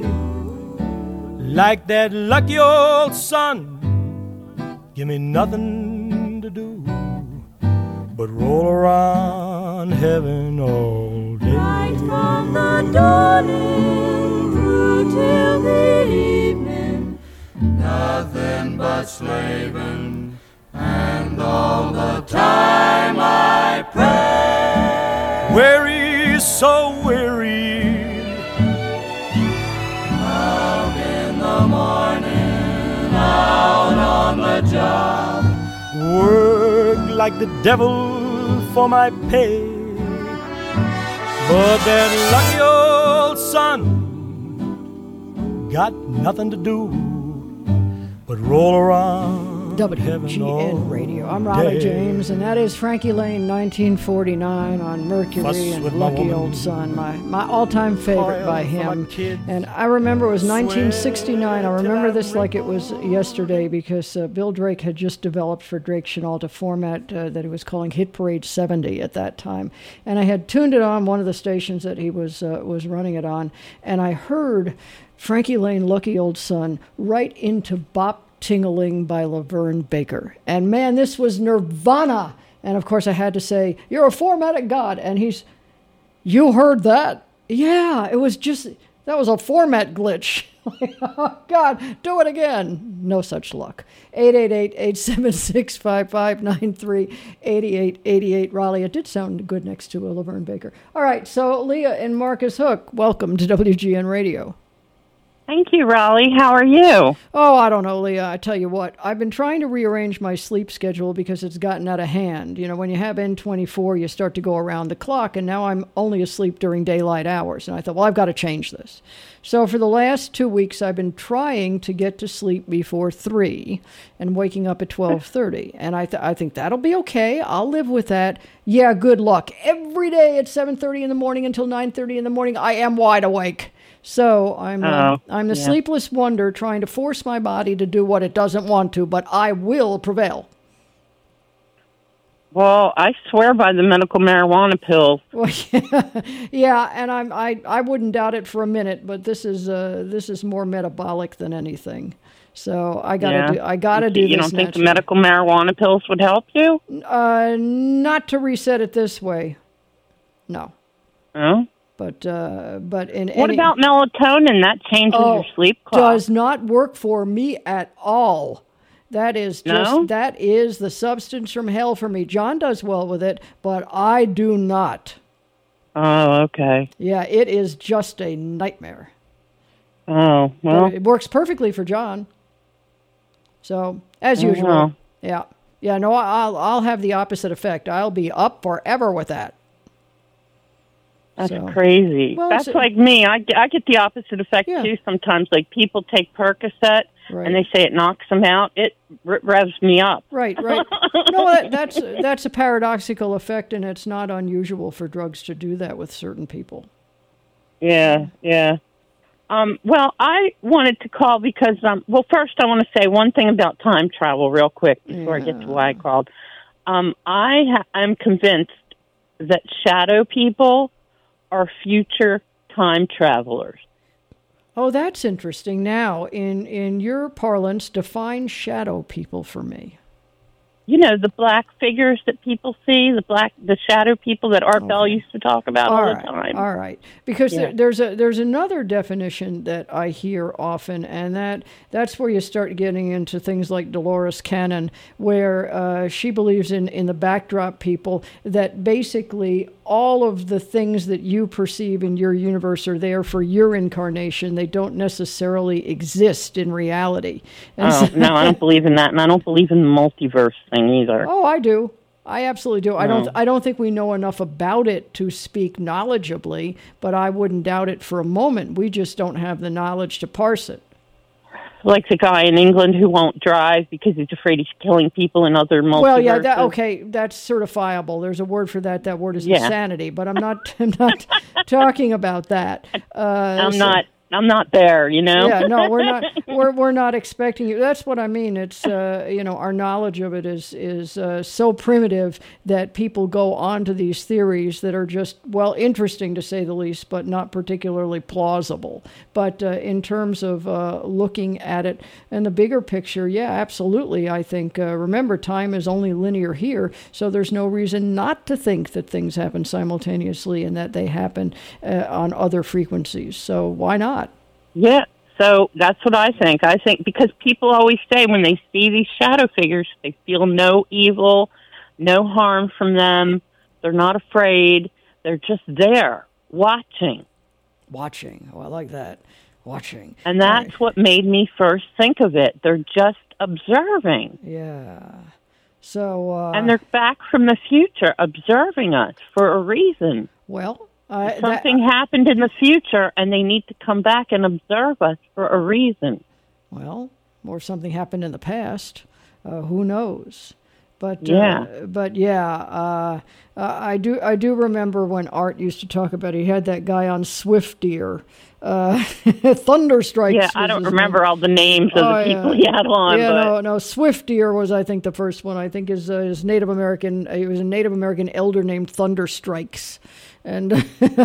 Like that lucky old sun, give me nothing to do but roll around heaven all day. Right from the dawning through till the evening, nothing but slaving, and all the time I pray. Weary, so weary, out in the morning, out on the job, work like the devil for my pay. But that lucky old son got nothing to do but roll around W G N Radio. I'm Raleigh James, and that is Frankie Lane, nineteen forty-nine on Mercury Fuss and with my Lucky woman. Old Son, my, my all-time favorite Toil by for my him. kids. And I remember it was nineteen sixty-nine. I Swear till remember I'm this like it was wrinkled. yesterday because uh, Bill Drake had just developed for Drake Chenault a format uh, that he was calling Hit Parade seventy at that time. And I had tuned it on one of the stations that he was uh, was running it on, and I heard Frankie Lane, Lucky Old Son, right into Bop Ting-a-Ling by Laverne Baker. And man, this was Nirvana. And of course I had to say, you're a formatted god. And he's, you heard that? Yeah, it was just, that was a format glitch. Oh, God, do it again. No such luck. eight eight eight, eight seven six, five five nine three, eight eight eight eight. Raleigh, it did sound good next to a Laverne Baker. All right, so Leah and Marcus Hook, welcome to W G N Radio. Thank you, Raleigh. How are you? Oh, I don't know, Leah. I tell you what, I've been trying to rearrange my sleep schedule because it's gotten out of hand. You know, when you have N twenty-four, you start to go around the clock, and now I'm only asleep during daylight hours. And I thought, well, I've got to change this. So for the last two weeks, I've been trying to get to sleep before three and waking up at twelve thirty. And I, th- I think that'll be okay. I'll live with that. Yeah, good luck. Every day at seven thirty in the morning until nine thirty in the morning, I am wide awake. So I'm uh, Oh, I'm the yeah. sleepless wonder trying to force my body to do what it doesn't want to, but I will prevail. Well, I swear by the medical marijuana pills. Well, yeah, yeah, and I'm I, I wouldn't doubt it for a minute, but this is uh this is more metabolic than anything. So I gotta Yeah. do I gotta do You this. don't think the naturally. medical marijuana pills would help you? Uh, not to reset it this way. No, No. but uh, but in What any, about melatonin? That changes Oh, your sleep clock. does not work for me at all. That is just No? that is the substance from hell for me. John does well with it, but I do not. Oh, okay. Yeah, it is just a nightmare. Oh, But well. it works perfectly for John. So, as Oh, usual. well. Yeah. Yeah, no, I'll I'll have the opposite effect. I'll be up forever with that. That's So- crazy. Well, That's it's- like me. I, get- I get the opposite effect, Yeah. too, sometimes. Like, people take Percocet, Right. and they say it knocks them out. It r- revs me up. Right, right. No, that, that's that's a paradoxical effect, and it's not unusual for drugs to do that with certain people. Yeah, yeah. Um, well, I wanted to call because, um, well, first I want to say one thing about time travel real quick before Yeah. I get to why I called. Um, I ha- I'm convinced that shadow people are future time travelers. Oh, that's interesting. Now, in, in your parlance, define shadow people for me. You know, the black figures that people see, the black, the shadow people that Art Bell used to talk about all, All the right, time. all right. Because Yeah. there, there's a there's another definition that I hear often, and that that's where you start getting into things like Dolores Cannon, where uh, she believes in, in the backdrop people, that basically all of the things that you perceive in your universe are there for your incarnation. They don't necessarily exist in reality. And Oh, so- no, I don't believe in that, and I don't believe in the multiverse thing either. Oh, I do. I absolutely do. I don't. No. I don't think we know enough about it to speak knowledgeably, but I wouldn't doubt it for a moment. We just don't have the knowledge to parse it. Like the guy in England who won't drive because he's afraid he's killing people in other multiverses. Well, yeah, that, okay, that's certifiable. There's a word for that. That word is Yeah. insanity. But I'm not. I'm not talking about that. Uh, I'm so- not. I'm not there. You know. Yeah, no, we're not. We're we're not expecting you. That's what I mean. It's uh, you know, our knowledge of it is is uh, so primitive that people go on to these theories that are just, well, interesting to say the least, but not particularly plausible. But uh, in terms of uh, looking at it and the bigger picture, yeah, absolutely. I think uh, remember, time is only linear here, so there's no reason not to think that things happen simultaneously and that they happen uh, on other frequencies. So why not? Yeah. So that's what I think. I think because people always say when they see these shadow figures, they feel no evil, no harm from them. They're not afraid. They're just there watching. Watching. Oh, I like that. Watching. And that's Right. what made me first think of it. They're just observing. Yeah. So. Uh, And they're back from the future observing us for a reason. well. Uh, that- Something happened in the future, and they need to come back and observe us for a reason. well, or something happened in the past. Uh, who knows? But Yeah. uh, but yeah, uh, uh, I do I do remember when Art used to talk about it. He had that guy on Swift Deer, uh, Thunderstrikes. Yeah, I was don't his remember name. all the names of Oh, the people yeah. he had on. Yeah, but no, no. Swift Deer was, I think, the first one. I think is uh, his Native American. Uh, he was a Native American elder named Thunderstrikes, and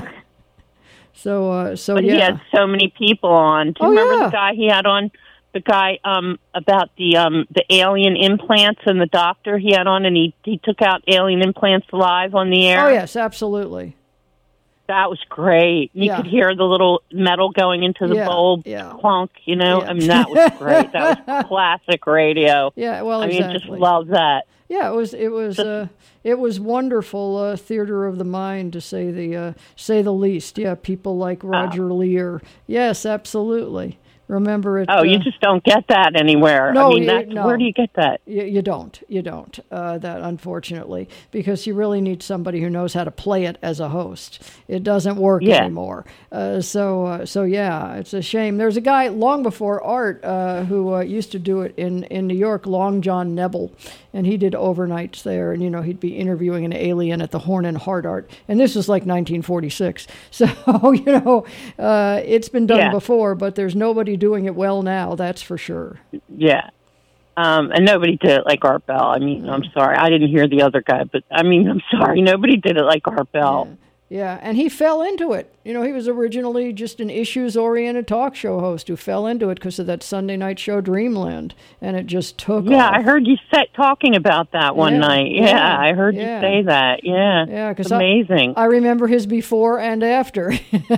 so uh, so But yeah. he had so many people on. Do you Oh, remember yeah. the guy he had on? The guy um, about the um, the alien implants and the doctor he had on, and he, he took out alien implants live on the air. Oh yes, absolutely. That was great. You Yeah. could hear the little metal going into the Yeah, bulb, yeah. clunk, you know? Yeah. I mean, that was great. That was classic radio. Yeah, well, I mean, exactly. just love that. Yeah, it was it was uh, it was wonderful uh, theater of the mind, to say the uh, say the least. Yeah, people like Roger Lear. Yes, absolutely. Remember it. Oh, you uh, just don't get that anywhere. No, I mean, you- that's, no. where do you get that? You, you don't. You don't. Uh, that, unfortunately, because you really need somebody who knows how to play it as a host. It doesn't work Yeah. anymore. Uh, so, uh, so yeah, it's a shame. There's a guy long before Art uh, who uh, used to do it in, in New York, Long John Nebel, and he did overnights there. And you know, he'd be interviewing an alien at the Horn and Hard Art, and this was like nineteen forty-six. So you know, uh, it's been done Yeah. before, but there's nobody doing it well now. That's for sure. Yeah. Um, and nobody did it like Art Bell. I mean, I'm sorry. I didn't hear the other guy, but I mean, I'm sorry. Nobody did it like Art Bell. Yeah, and he fell into it. You know, he was originally just an issues-oriented talk show host who fell into it because of that Sunday night show Dreamland, and it just took Yeah, off. I heard you set talking about that one Yeah, night. Yeah, yeah, I heard yeah. you say that. Yeah, Yeah, because it's amazing. I, I remember his before and after.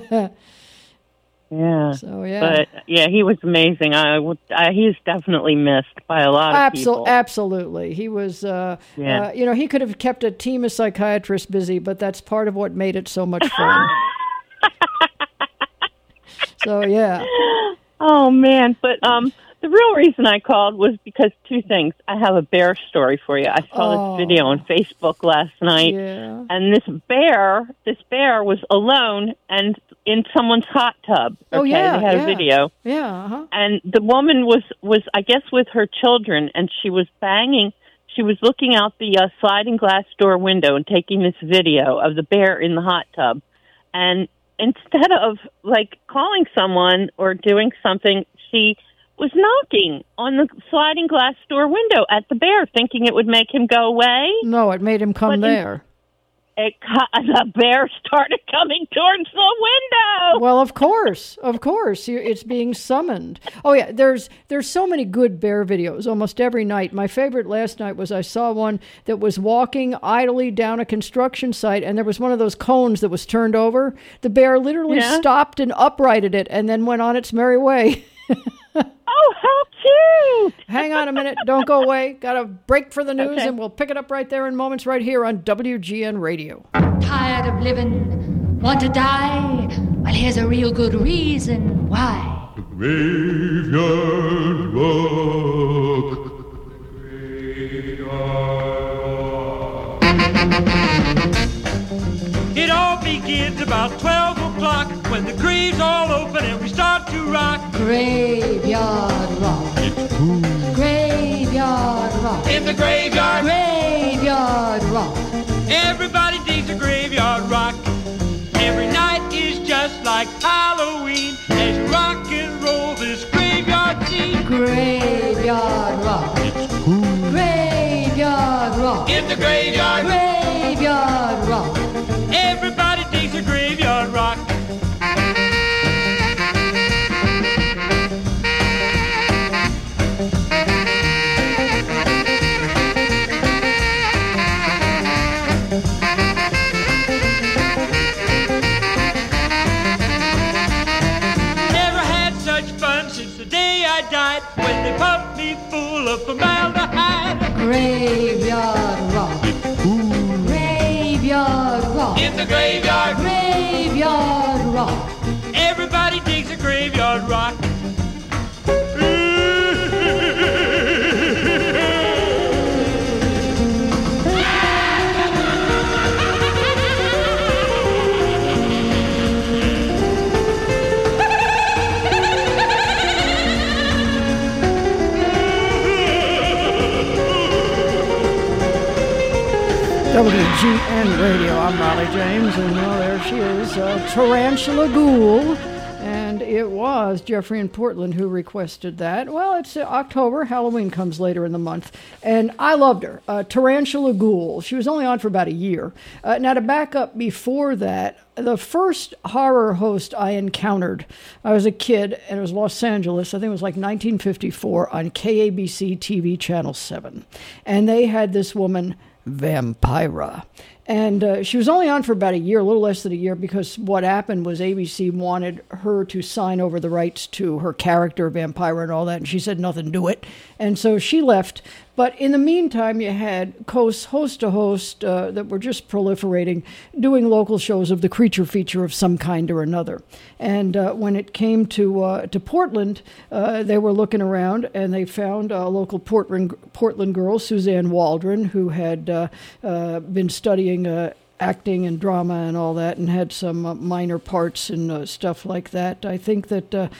yeah. So yeah, But yeah, he was amazing. I, would- I he's definitely missed by a lot of Absol- people. absolutely. He was, uh, Yeah. uh, you know, he could have kept a team of psychiatrists busy, but that's part of what made it so much fun. So yeah. Oh man, but um, the real reason I called was because two things. I have a bear story for you. I saw Oh. this video on Facebook last night, Yeah. and this bear, this bear was alone and in someone's hot tub. Okay, Oh, yeah, they had yeah. a video, Yeah. Uh-huh. and the woman was was I guess with her children, and she was banging. She was looking out the uh, sliding glass door window and taking this video of the bear in the hot tub, and instead of like calling someone or doing something, she was knocking on the sliding glass door window at the bear, thinking it would make him go away. No, it made him come But in- there. It, the bear started coming towards the window. Well, of course, of course, You- it's being summoned. Oh yeah, there's there's so many good bear videos almost every night. My favorite last night was I saw one that was walking idly down a construction site, and there was one of those cones that was turned over. The bear literally Yeah. stopped and uprighted it, and then went on its merry way. Oh, how cute! Hang on a minute, don't go away. Got a break for the news, Okay. and we'll pick it up right there in moments, right here on W G N Radio. Tired of living, want to die? Well, here's a real good reason why. Graveyard Rock. It all begins about twelve o'clock when the graves all open and we start to rock. Graveyard rock. Graveyard rock. In the graveyard, Graveyard rock. everybody digs a graveyard rock. Every night is just like Halloween as you rock and roll this graveyard scene. Graveyard rock. Graveyard rock. In the graveyard, Graveyard rock. everybody digs a graveyard rock. Never had such fun since the day I died when they pumped me full of formaldehyde. Graveyard rock. Graveyard rock. In the graveyard, Graveyard rock. everybody digs a graveyard rock. W G N Radio. I'm Raleigh James, and well, there she is, uh, Tarantula Ghoul. And it was Jeffrey in Portland who requested that. Well, it's uh, October. Halloween comes later in the month. And I loved her. Uh, Tarantula Ghoul. She was only on for about a year. Uh, now, to back up before that, the first horror host I encountered, I was a kid, and it was Los Angeles. I think it was like nineteen fifty-four on K A B C T V Channel seven. And they had this woman, Vampira. And uh, she was only on for about a year, a little less than a year, because what happened was A B C wanted her to sign over the rights to her character, Vampira, and all that, and she said nothing, do it. And so she left. But in the meantime, you had host, host to host uh, that were just proliferating, doing local shows of the creature feature of some kind or another. And uh, when it came to uh, to Portland, uh, they were looking around, and they found a local Portland, Portland girl, Suzanne Waldron, who had uh, uh, been studying uh, acting and drama and all that, and had some uh, minor parts and uh, stuff like that. I think that uh,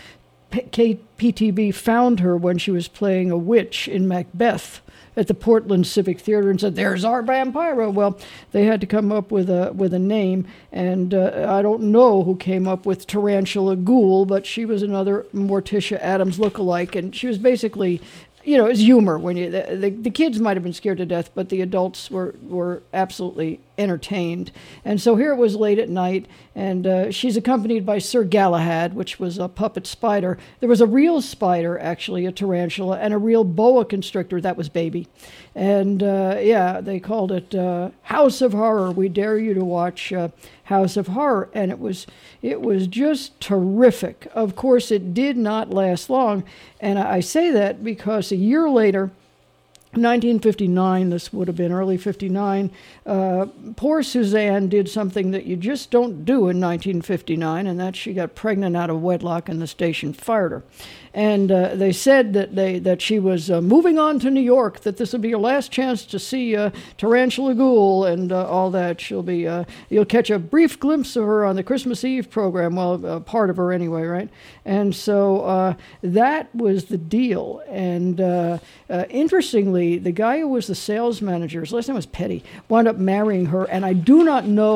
K P T V found her when she was playing a witch in Macbeth at the Portland Civic Theater and said, "There's our Vampira." Well, they had to come up with a with a name, and uh, I don't know who came up with Tarantula Ghoul, but she was another Morticia Addams lookalike, and she was basically, you know, it's humor. When you the, the, the kids might have been scared to death, but the adults were, were absolutely entertained. And so here it was late at night, and uh, she's accompanied by Sir Galahad, which was a puppet spider. There was a real spider, actually, a tarantula, and a real boa constrictor. That was Baby. And uh, yeah, they called it uh, House of Horror. We dare you to watch uh, House of Horror, and it was it was just terrific. Of course, it did not last long, and I say that because a year later, nineteen fifty-nine, this would have been early fifty-nine, uh, poor Suzanne did something that you just don't do in nineteen fifty-nine, and that she got pregnant out of wedlock and the station fired her. And uh, they said that they that she was uh, moving on to New York, that this would be your last chance to see uh, Tarantula Ghoul and uh, all that. She'll be, uh, you'll catch a brief glimpse of her on the Christmas Eve program, well, uh, part of her anyway, right? And so uh, that was the deal. And uh, uh, interestingly, the guy who was the sales manager, his last name was Petty, wound up marrying her, and I do not know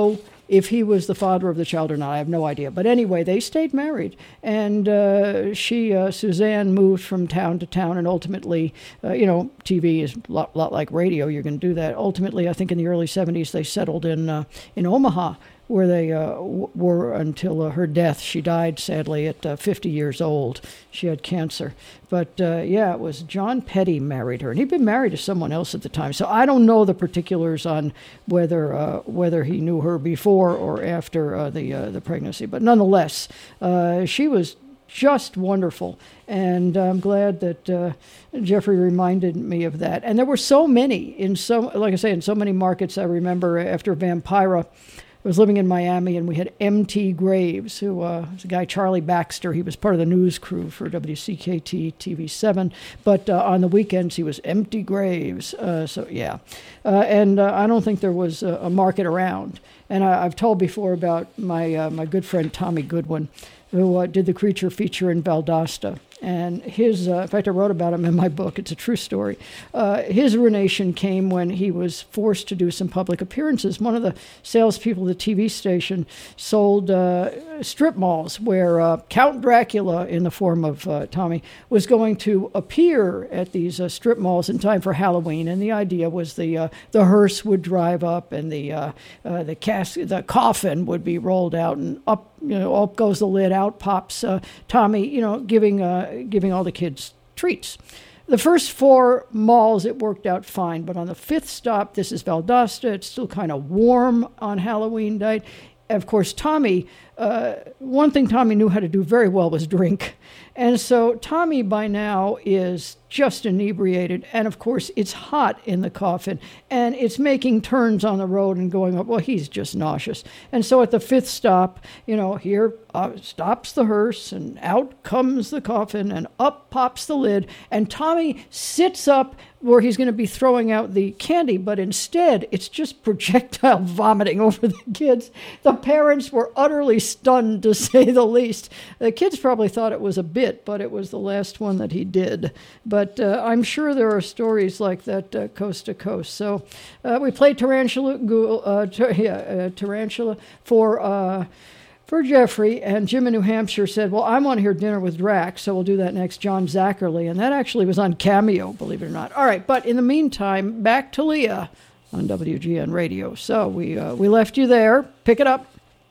if he was the father of the child or not. I have no idea. But anyway, they stayed married. And uh, she, uh, Suzanne, moved from town to town, and ultimately, uh, you know, T V is a lot, lot like radio. You're going to do that. Ultimately, I think in the early seventies, they settled in uh, in Omaha, where they uh, w- were until uh, her death. She died, sadly, at uh, fifty years old. She had cancer. But, uh, yeah, it was John Petty married her. And he'd been married to someone else at the time. So I don't know the particulars on whether uh, whether he knew her before or after uh, the uh, the pregnancy. But nonetheless, uh, she was just wonderful. And I'm glad that uh, Jeffrey reminded me of that. And there were so many, in so, like I say, in so many markets. I remember after Vampira, I was living in Miami, and we had M T Graves, who uh, was a guy, Charlie Baxter. He was part of the news crew for W C K T T V seven, but uh, on the weekends he was M T Graves. Uh, so yeah, uh, and uh, I don't think there was a, a market around. And I, I've told before about my uh, my good friend Tommy Goodwin, who uh, did the creature feature in Valdosta. And his, uh, in fact, I wrote about him in my book. It's a true story. Uh, his ruination came when he was forced to do some public appearances. One of the salespeople of the T V station sold uh, strip malls where uh, Count Dracula, in the form of uh, Tommy, was going to appear at these uh, strip malls in time for Halloween. And the idea was the uh, the hearse would drive up, and the uh, uh, the cas- the coffin would be rolled out, and up, you know, up goes the lid, out pops uh, Tommy, you know, giving uh, giving all the kids treats. The first four malls, it worked out fine, but on the fifth stop, this is Valdosta, it's still kind of warm on Halloween night. Of course, Tommy, uh, one thing Tommy knew how to do very well was drink. And so Tommy by now is just inebriated. And of course, it's hot in the coffin, and it's making turns on the road and going up. Well, he's just nauseous. And so at the fifth stop, you know, here uh, stops the hearse, and out comes the coffin, and up pops the lid. And Tommy sits up where he's going to be throwing out the candy, but instead it's just projectile vomiting over the kids. The parents were utterly stunned, to say the least. The kids probably thought it was a bit, but it was the last one that he did. But uh, I'm sure there are stories like that uh, coast to coast. So uh, we played Tarantula, uh, tar- yeah, uh, Tarantula for... Uh, For Jeffrey, and Jim in New Hampshire said, well, I want to hear Dinner with Drax, so we'll do that next, John Zachary. And that actually was on Cameo, believe it or not. All right, but in the meantime, back to Leah on W G N Radio. So we uh, we left you there. Pick it up.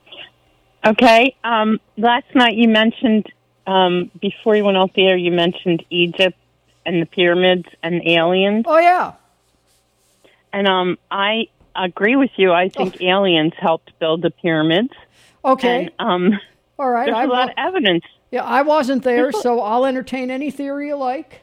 Okay. Um, last night you mentioned, um, before you went off the air, you mentioned Egypt and the pyramids and aliens. Oh, yeah. And um, I agree with you. I think oh. aliens helped build the pyramids. Okay. And, um, all right. There's I a lot wa- of evidence. Yeah, I wasn't there, so I'll entertain any theory you like.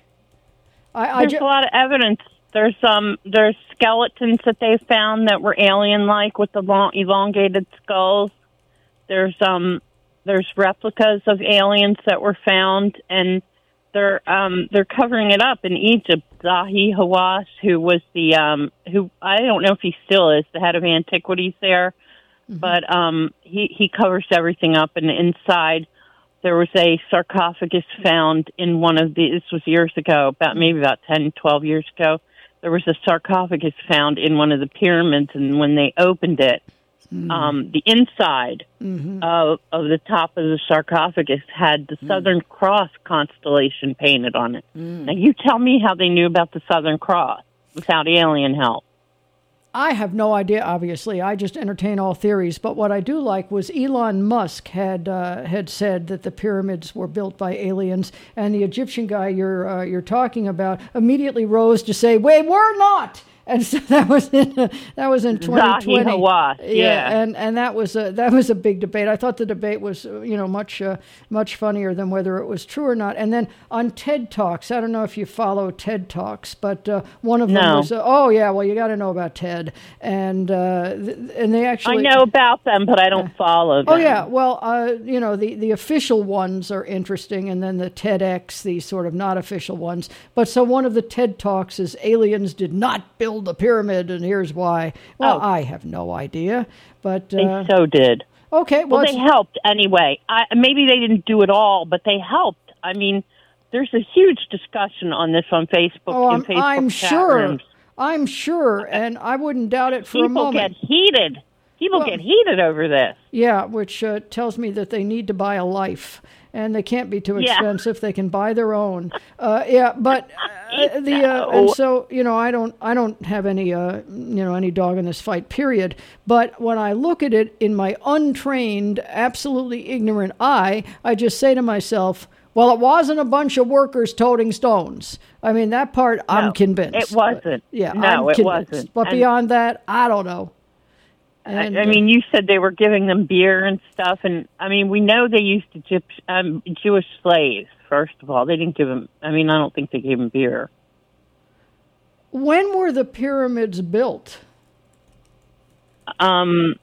I, I there's ju- a lot of evidence. There's um, there's skeletons that they found that were alien-like with the long, elongated skulls. There's um, there's replicas of aliens that were found, and they're um, they're covering it up in Egypt. Zahi Hawass, who was the um, who I don't know if he still is the head of antiquities there. Mm-hmm. But um, he, he covers everything up, and inside there was a sarcophagus found in one of the, this was years ago, about maybe about ten, twelve years ago. There was a sarcophagus found in one of the pyramids, and when they opened it, mm-hmm. um, the inside mm-hmm. of, of the top of the sarcophagus had the mm. Southern Cross constellation painted on it. Mm. Now, you tell me how they knew about the Southern Cross without alien help. I have no idea, obviously. I just entertain all theories. But what I do like was Elon Musk had uh, had said that the pyramids were built by aliens, and the Egyptian guy you're uh, you're talking about immediately rose to say, "Wait, we're not." And so that was in uh, that was in twenty twenty. Zahi Hawass, yeah, yeah, and and that was a that was a big debate. I thought the debate was uh, you know much uh, much funnier than whether it was true or not. And then on TED Talks, I don't know if you follow TED Talks, but uh, one of them no. was uh, oh yeah, well you got to know about TED, and uh, th- and they actually I know about them, but I don't uh, follow them. Oh yeah, well uh, you know the the official ones are interesting, and then the TEDx, the sort of not official ones. But so one of the TED Talks is aliens did not build the pyramid, and here's why. Well, oh. I have no idea, but uh, they so did. Okay, well, well they helped anyway. I, maybe they didn't do it all, but they helped. I mean, there's a huge discussion on this on Facebook. Oh, I'm, Facebook I'm chat sure. rooms. I'm sure, and I wouldn't doubt it for People a moment. People get heated. People Well, get heated over this. Yeah, which uh, tells me that they need to buy a life, and they can't be too Yeah. expensive. They can buy their own. Uh, yeah, but uh, the uh, and so you know, I don't, I don't have any, uh, you know, any dog in this fight. Period. But when I look at it in my untrained, absolutely ignorant eye, I just say to myself, well, it wasn't a bunch of workers toting stones. I mean, that part No, I'm convinced. it wasn't. But, yeah, No, I'm it convinced. wasn't. But And- beyond that, I don't know. And, I, I uh, mean, you said they were giving them beer and stuff, and I mean, we know they used to gyp, um, Jewish slaves. First of all, they didn't give them. I mean, I don't think they gave them beer. when were the pyramids built? Um,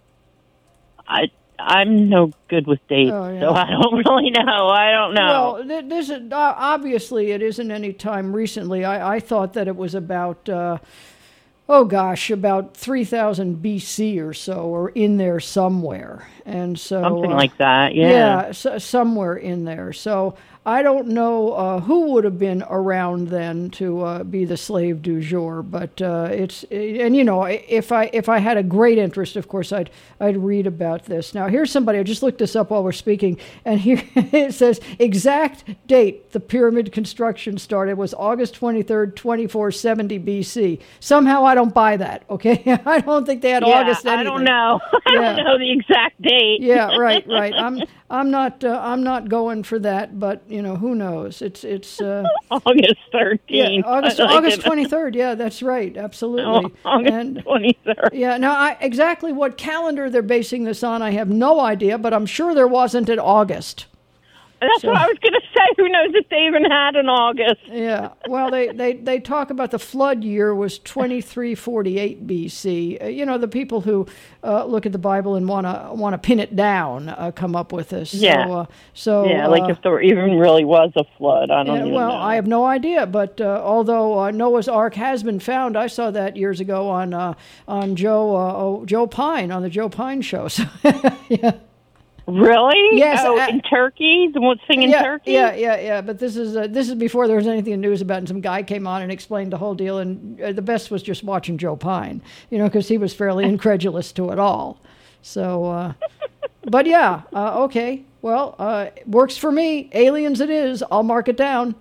I I'm no good with dates, Oh, yeah. so I don't really know. I don't know. Well, th- this is, uh, obviously it isn't any time recently. I, I thought that it was about, uh, oh gosh, about three thousand B C or so, or in there somewhere. And so Something uh, like that. Yeah. Yeah, s- somewhere in there. So I don't know uh, who would have been around then to uh, be the slave du jour, but uh, it's and you know if I if I had a great interest, of course I'd I'd read about this. Now here's somebody I just looked this up while we're speaking, and here it says exact date the pyramid construction started was August twenty-third, twenty-four seventy B C. Somehow I don't buy that. Okay, I don't think they had Yeah, August anything. I don't know. I Yeah. don't know the exact date. Yeah, right, right. I'm I'm not uh, I'm not going for that, but you know who knows? It's it's uh, August yeah, thirteenth. August I like August it. twenty third. Yeah, that's right. Absolutely. Oh, August And twenty-third. yeah, now I, exactly what calendar they're basing this on, I have no idea, but I'm sure there wasn't in August. That's So- what I was going to say. Who knows if they even had an August? Yeah, well, they, they, they talk about the flood year was twenty-three forty-eight B C. Uh, you know, the people who uh, look at the Bible and want to want to pin it down uh, come up with this. Yeah. So, uh, so yeah, uh, like if there even really was a flood. I don't Yeah, even well, know. I have no idea, but uh, although uh, Noah's Ark has been found, I saw that years ago on uh, on Joe uh, oh, Joe Pine on the Joe Pine show. So, yeah. Really? Yes, Oh, I- in Turkey? The one singing yeah, Turkey? Yeah, yeah, yeah. But this is uh, this is before there was anything in news about it. And some guy came on and explained the whole deal, and uh, the best was just watching Joe Pine, you know, because he was fairly incredulous to it all. So, uh, but yeah, uh, okay. Well, uh, works for me. Aliens, it is. I'll mark it down.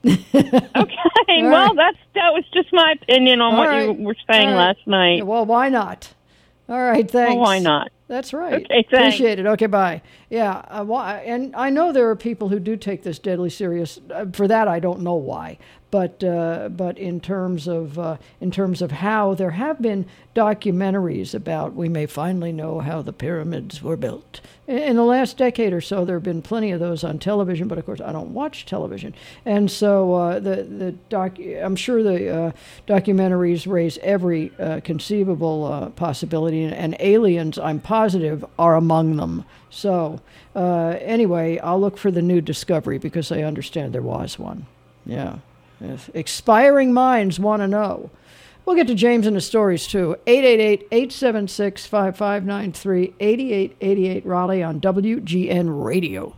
Okay, All well, right. that's that was just my opinion on All what right. you were saying All right. last night. Yeah, well, why not? All right, thanks. Well, why not? That's right. Okay, thanks. Appreciate it. Okay, bye. Yeah, uh, why, and I know there are people who do take this deadly serious. Uh, for that, I don't know why. But uh, but in terms of uh, in terms of how there have been documentaries about, we may finally know how the pyramids were built. In, in the last decade or so, there have been plenty of those on television. But of course, I don't watch television, and so uh, the the doc. I'm sure the uh, documentaries raise every uh, conceivable uh, possibility, and, and aliens, I'm positive, are among them. So uh, anyway, I'll look for the new discovery because I understand there was one. Yeah. If expiring minds want to know. We'll get to James and the stories, too. eight eight eight, eight seven six, five five nine three, eight eight eight eight, Raleigh on W G N Radio.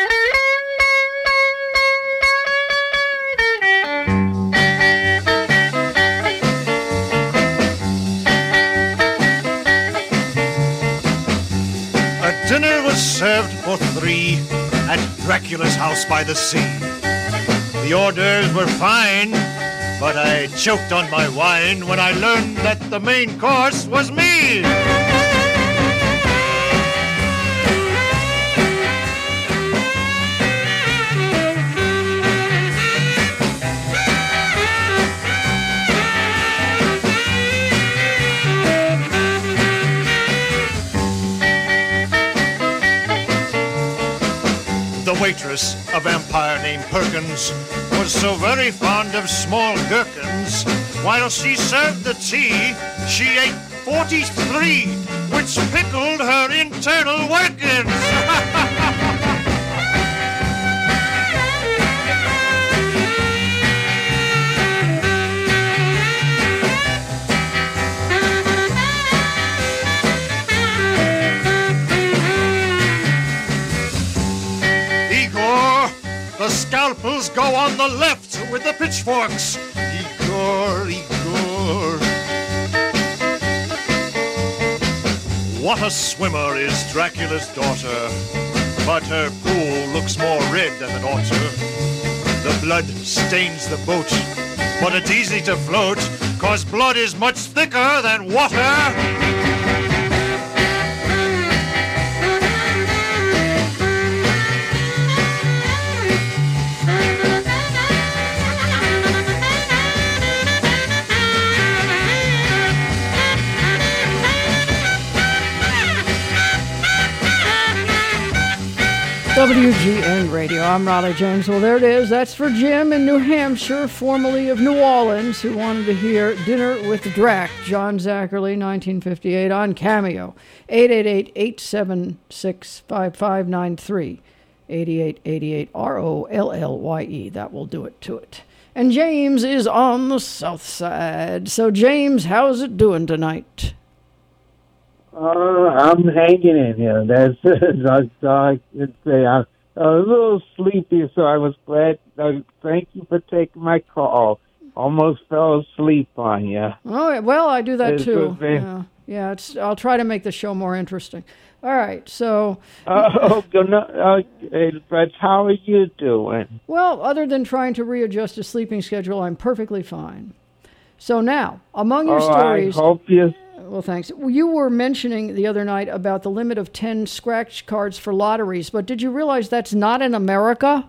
A dinner was served for three at Dracula's house by the sea. The orders were fine, but I choked on my wine when I learned that the main course was me. The waitress, a vampire named Perkins, was so very fond of small gherkins. While she served the tea, she ate forty-three, which pickled her internal workings. Igor, the scalpels go on the left with the pitchforks. Igor, Igor. What a swimmer is Dracula's daughter, but her pool looks more red than it ought to. The blood stains the boat, but it's easy to float, 'cause blood is much thicker than water. W G N Radio. I'm Raleigh James. Well, there it is. That's for Jim in New Hampshire, formerly of New Orleans, who wanted to hear Dinner with Drac, John Zackerly, nineteen fifty-eight, on Cameo. eight eight eight, eight seven six, five five nine three. eighty-eight eighty-eight, R O L L Y E. That will do it to it. And James is on the south side. So, James, how's it doing tonight? Uh, I'm hanging in here. That's that's all I can say. I'm a little sleepy, so I was glad. Uh, thank you for taking my call. Almost fell asleep on you. Oh, well, I do that It's too. good, Yeah, yeah. It's. I'll try to make the show more interesting. All right, so. Oh, uh, no, uh, but how are you doing? Well, other than trying to readjust a sleeping schedule, I'm perfectly fine. So now, among your oh, stories. I hope you. Well, thanks. You were mentioning the other night about the limit of ten scratch cards for lotteries, but did you realize that's not in America?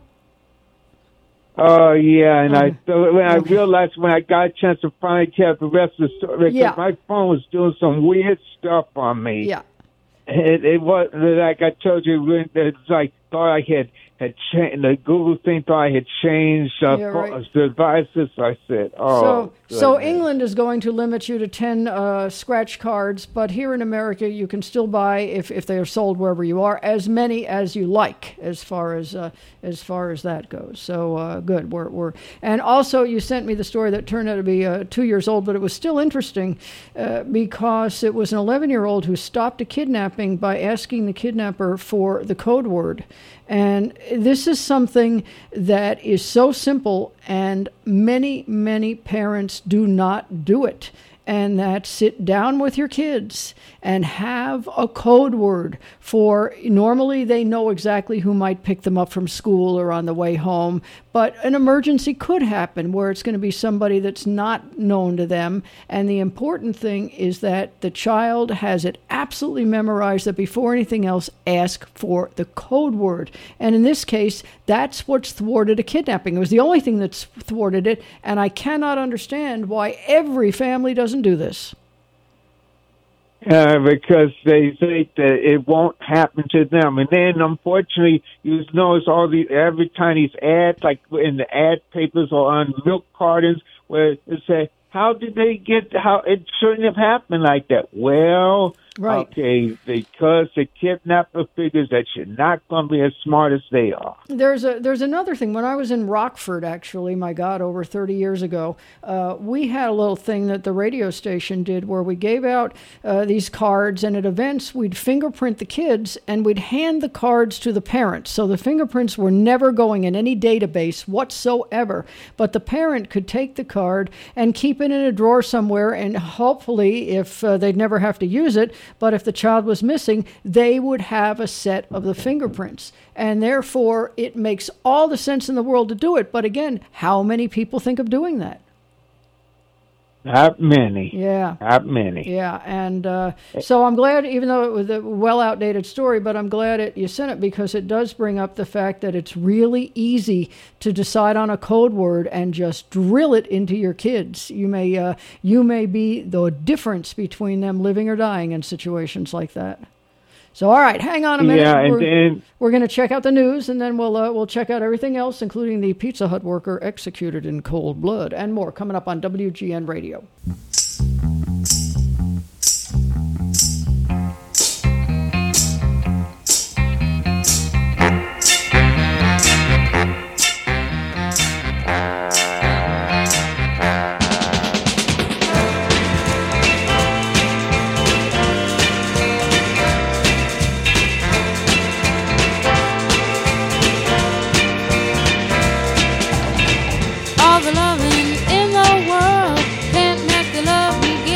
Oh, yeah, and I Oh, when I okay. realized when I got a chance to finally get the rest of the story, because Yeah. my phone was doing some weird stuff on me. Yeah. It, it was like I told you. It's like thought I had had changed. The Google thing thought I had changed uh, Yeah, right. devices. I said, "Oh." So, so goodness. England is going to limit you to ten uh, scratch cards, but here in America, you can still buy, if, if they are sold wherever you are, as many as you like, as far as uh, as far as that goes. So uh, good. We're we're and also you sent me the story that turned out to be uh, two years old, but it was still interesting uh, because it was an eleven-year-old who stopped a kidnapping by asking the kidnapper for the code word. And this is something that is so simple, and many, many parents do not do it. And that sit down with your kids and have a code word for, normally they know exactly who might pick them up from school or on the way home, but an emergency could happen where it's going to be somebody that's not known to them. And the important thing is that the child has it absolutely memorized, that before anything else, ask for the code word. And in this case, that's what's thwarted a kidnapping. It was the only thing that's thwarted it, and I cannot understand why every family doesn't do this. Uh, because they think that it won't happen to them. And then, unfortunately, you notice all the every time these ads, like in the ad papers or on milk cartons, where they say, how did they get, how it shouldn't have happened like that. Well, right. Okay, because the kidnapper figures that you're not going to be as smart as they are. There's a there's another thing. When I was in Rockford, actually, my God, over thirty years ago, uh, we had a little thing that the radio station did where we gave out uh, these cards, and at events we'd fingerprint the kids and we'd hand the cards to the parents. So the fingerprints were never going in any database whatsoever, but the parent could take the card and keep it in a drawer somewhere, and hopefully, if uh, they'd never have to use it, but if the child was missing, they would have a set of the fingerprints. And therefore, it makes all the sense in the world to do it. But again, how many people think of doing that? Not many. Yeah. Not many. Yeah, and uh, so I'm glad, even though it was a well outdated story, but I'm glad it, you sent it, because it does bring up the fact that it's really easy to decide on a code word and just drill it into your kids. You may uh, you may be the difference between them living or dying in situations like that. So, all right, hang on a minute. Yeah, and we're, then we're going to check out the news, and then we'll uh, we'll check out everything else, including the Pizza Hut worker executed in cold blood, and more coming up on W G N Radio. All the loving in the world can't match the love we give.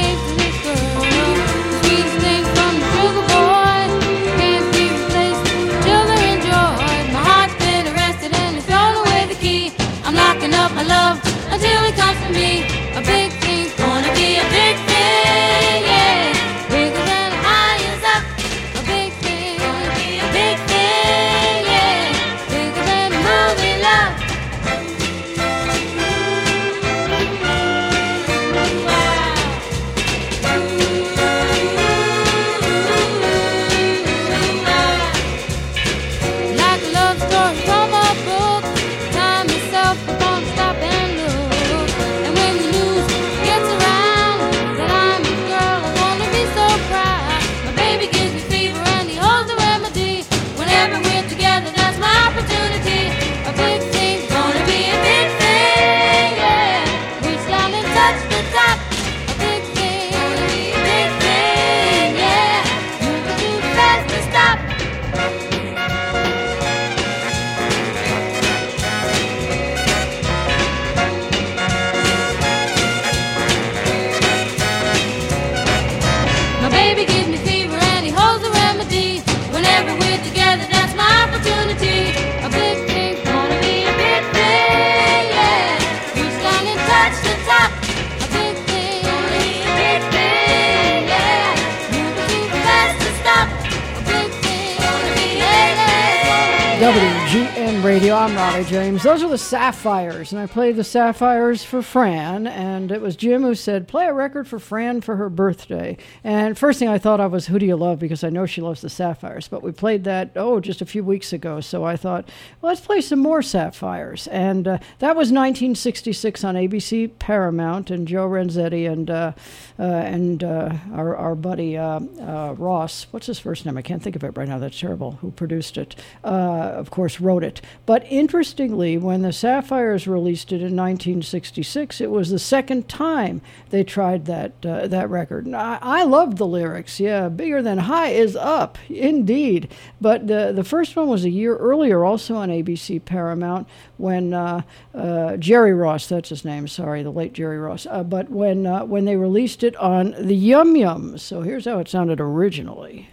W G N Radio, I'm Raleigh James. Those are the Sapphires, and I played the Sapphires for Fran, and it was Jim who said, play a record for Fran for her birthday. And first thing I thought of was Who Do You Love, because I know she loves the Sapphires, but we played that, oh, just a few weeks ago, so I thought, well, let's play some more Sapphires. And uh, that was nineteen sixty-six on A B C Paramount, and Joe Renzetti and uh, uh, and uh, our, our buddy uh, uh, Ross, what's his first name? I can't think of it right now, that's terrible, who produced it. Uh, of course, wrote it. But interestingly, when the Sapphires released it in nineteen sixty-six, it was the second time they tried that uh, that record. And I, I loved the lyrics. Yeah, bigger than high is up, indeed. But the the first one was a year earlier, also on A B C Paramount, when uh, uh, Jerry Ross, that's his name, sorry, the late Jerry Ross, uh, but when, uh, when they released it on the Yum Yums. So here's how it sounded originally.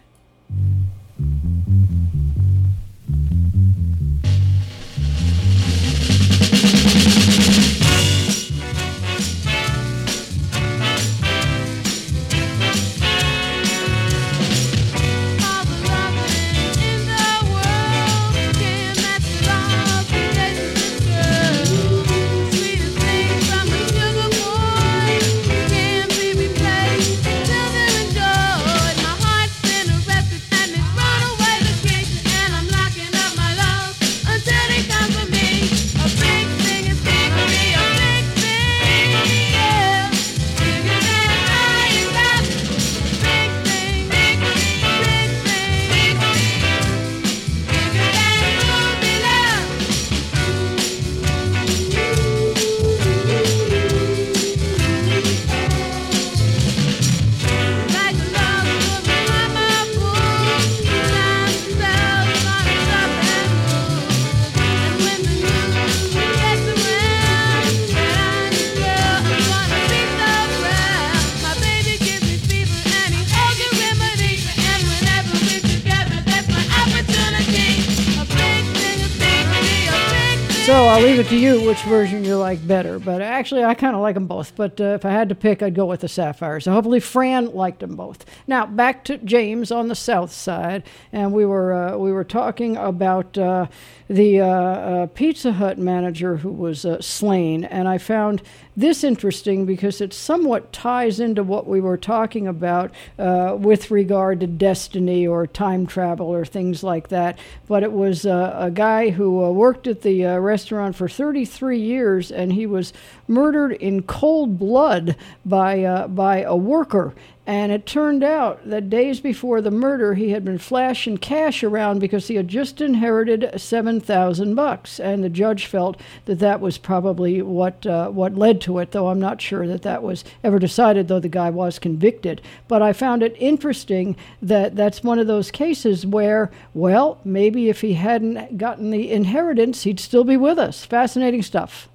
So I'll leave it to you which version you like better. But actually, I kind of like them both. But uh, if I had to pick, I'd go with the Sapphire. So hopefully Fran liked them both. Now, back to James on the south side. And we were uh, we were talking about uh, the uh, uh, Pizza Hut manager who was uh, slain. And I found this interesting because it somewhat ties into what we were talking about uh, with regard to destiny or time travel or things like that. But it was uh, a guy who uh, worked at the uh, restaurant for thirty-three years, and he was murdered in cold blood by uh, by a worker. And it turned out that days before the murder, he had been flashing cash around because he had just inherited seven thousand bucks. And the judge felt that that was probably what uh, what led to it, though I'm not sure that that was ever decided, though the guy was convicted. But I found it interesting that that's one of those cases where, well, maybe if he hadn't gotten the inheritance, he'd still be with us. Fascinating stuff.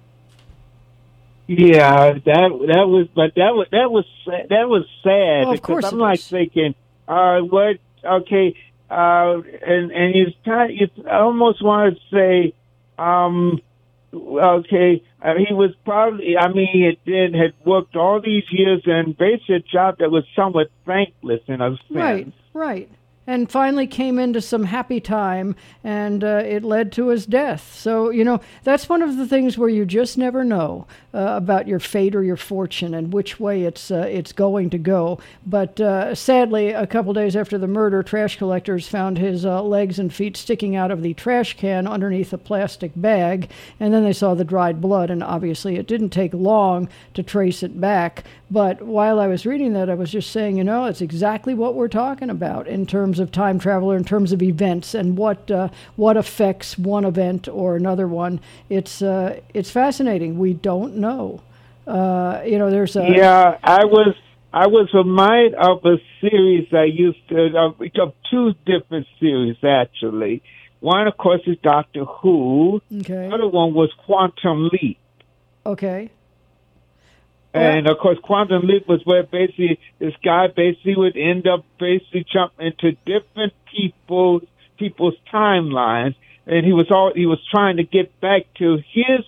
Yeah, that that was, but that was that was that was sad well, of because course I'm like is. thinking, uh, what? Okay, uh, and and you kind of, I almost want to say, um, okay, uh, he was probably, I mean, he did had worked all these years and basically a job that was somewhat thankless in a sense. Right, right. And finally came into some happy time, and uh, it led to his death. So, you know, that's one of the things where you just never know uh, about your fate or your fortune and which way it's uh, it's going to go. But uh, sadly, a couple days after the murder, trash collectors found his uh, legs and feet sticking out of the trash can underneath a plastic bag, and then they saw the dried blood, and obviously it didn't take long to trace it back. But while I was reading that, I was just saying, you know, it's exactly what we're talking about in terms of time travel, in terms of events and what uh, what affects one event or another one. It's uh, it's fascinating. We don't know. Uh, you know, there's a yeah. I was I was reminded of a series I used to of, of two different series actually. One, of course, is Doctor Who. Okay. The other one was Quantum Leap. Okay. And, of course, Quantum Leap was where basically this guy basically would end up basically jumping into different people's, people's timelines. And he was all he was trying to get back to his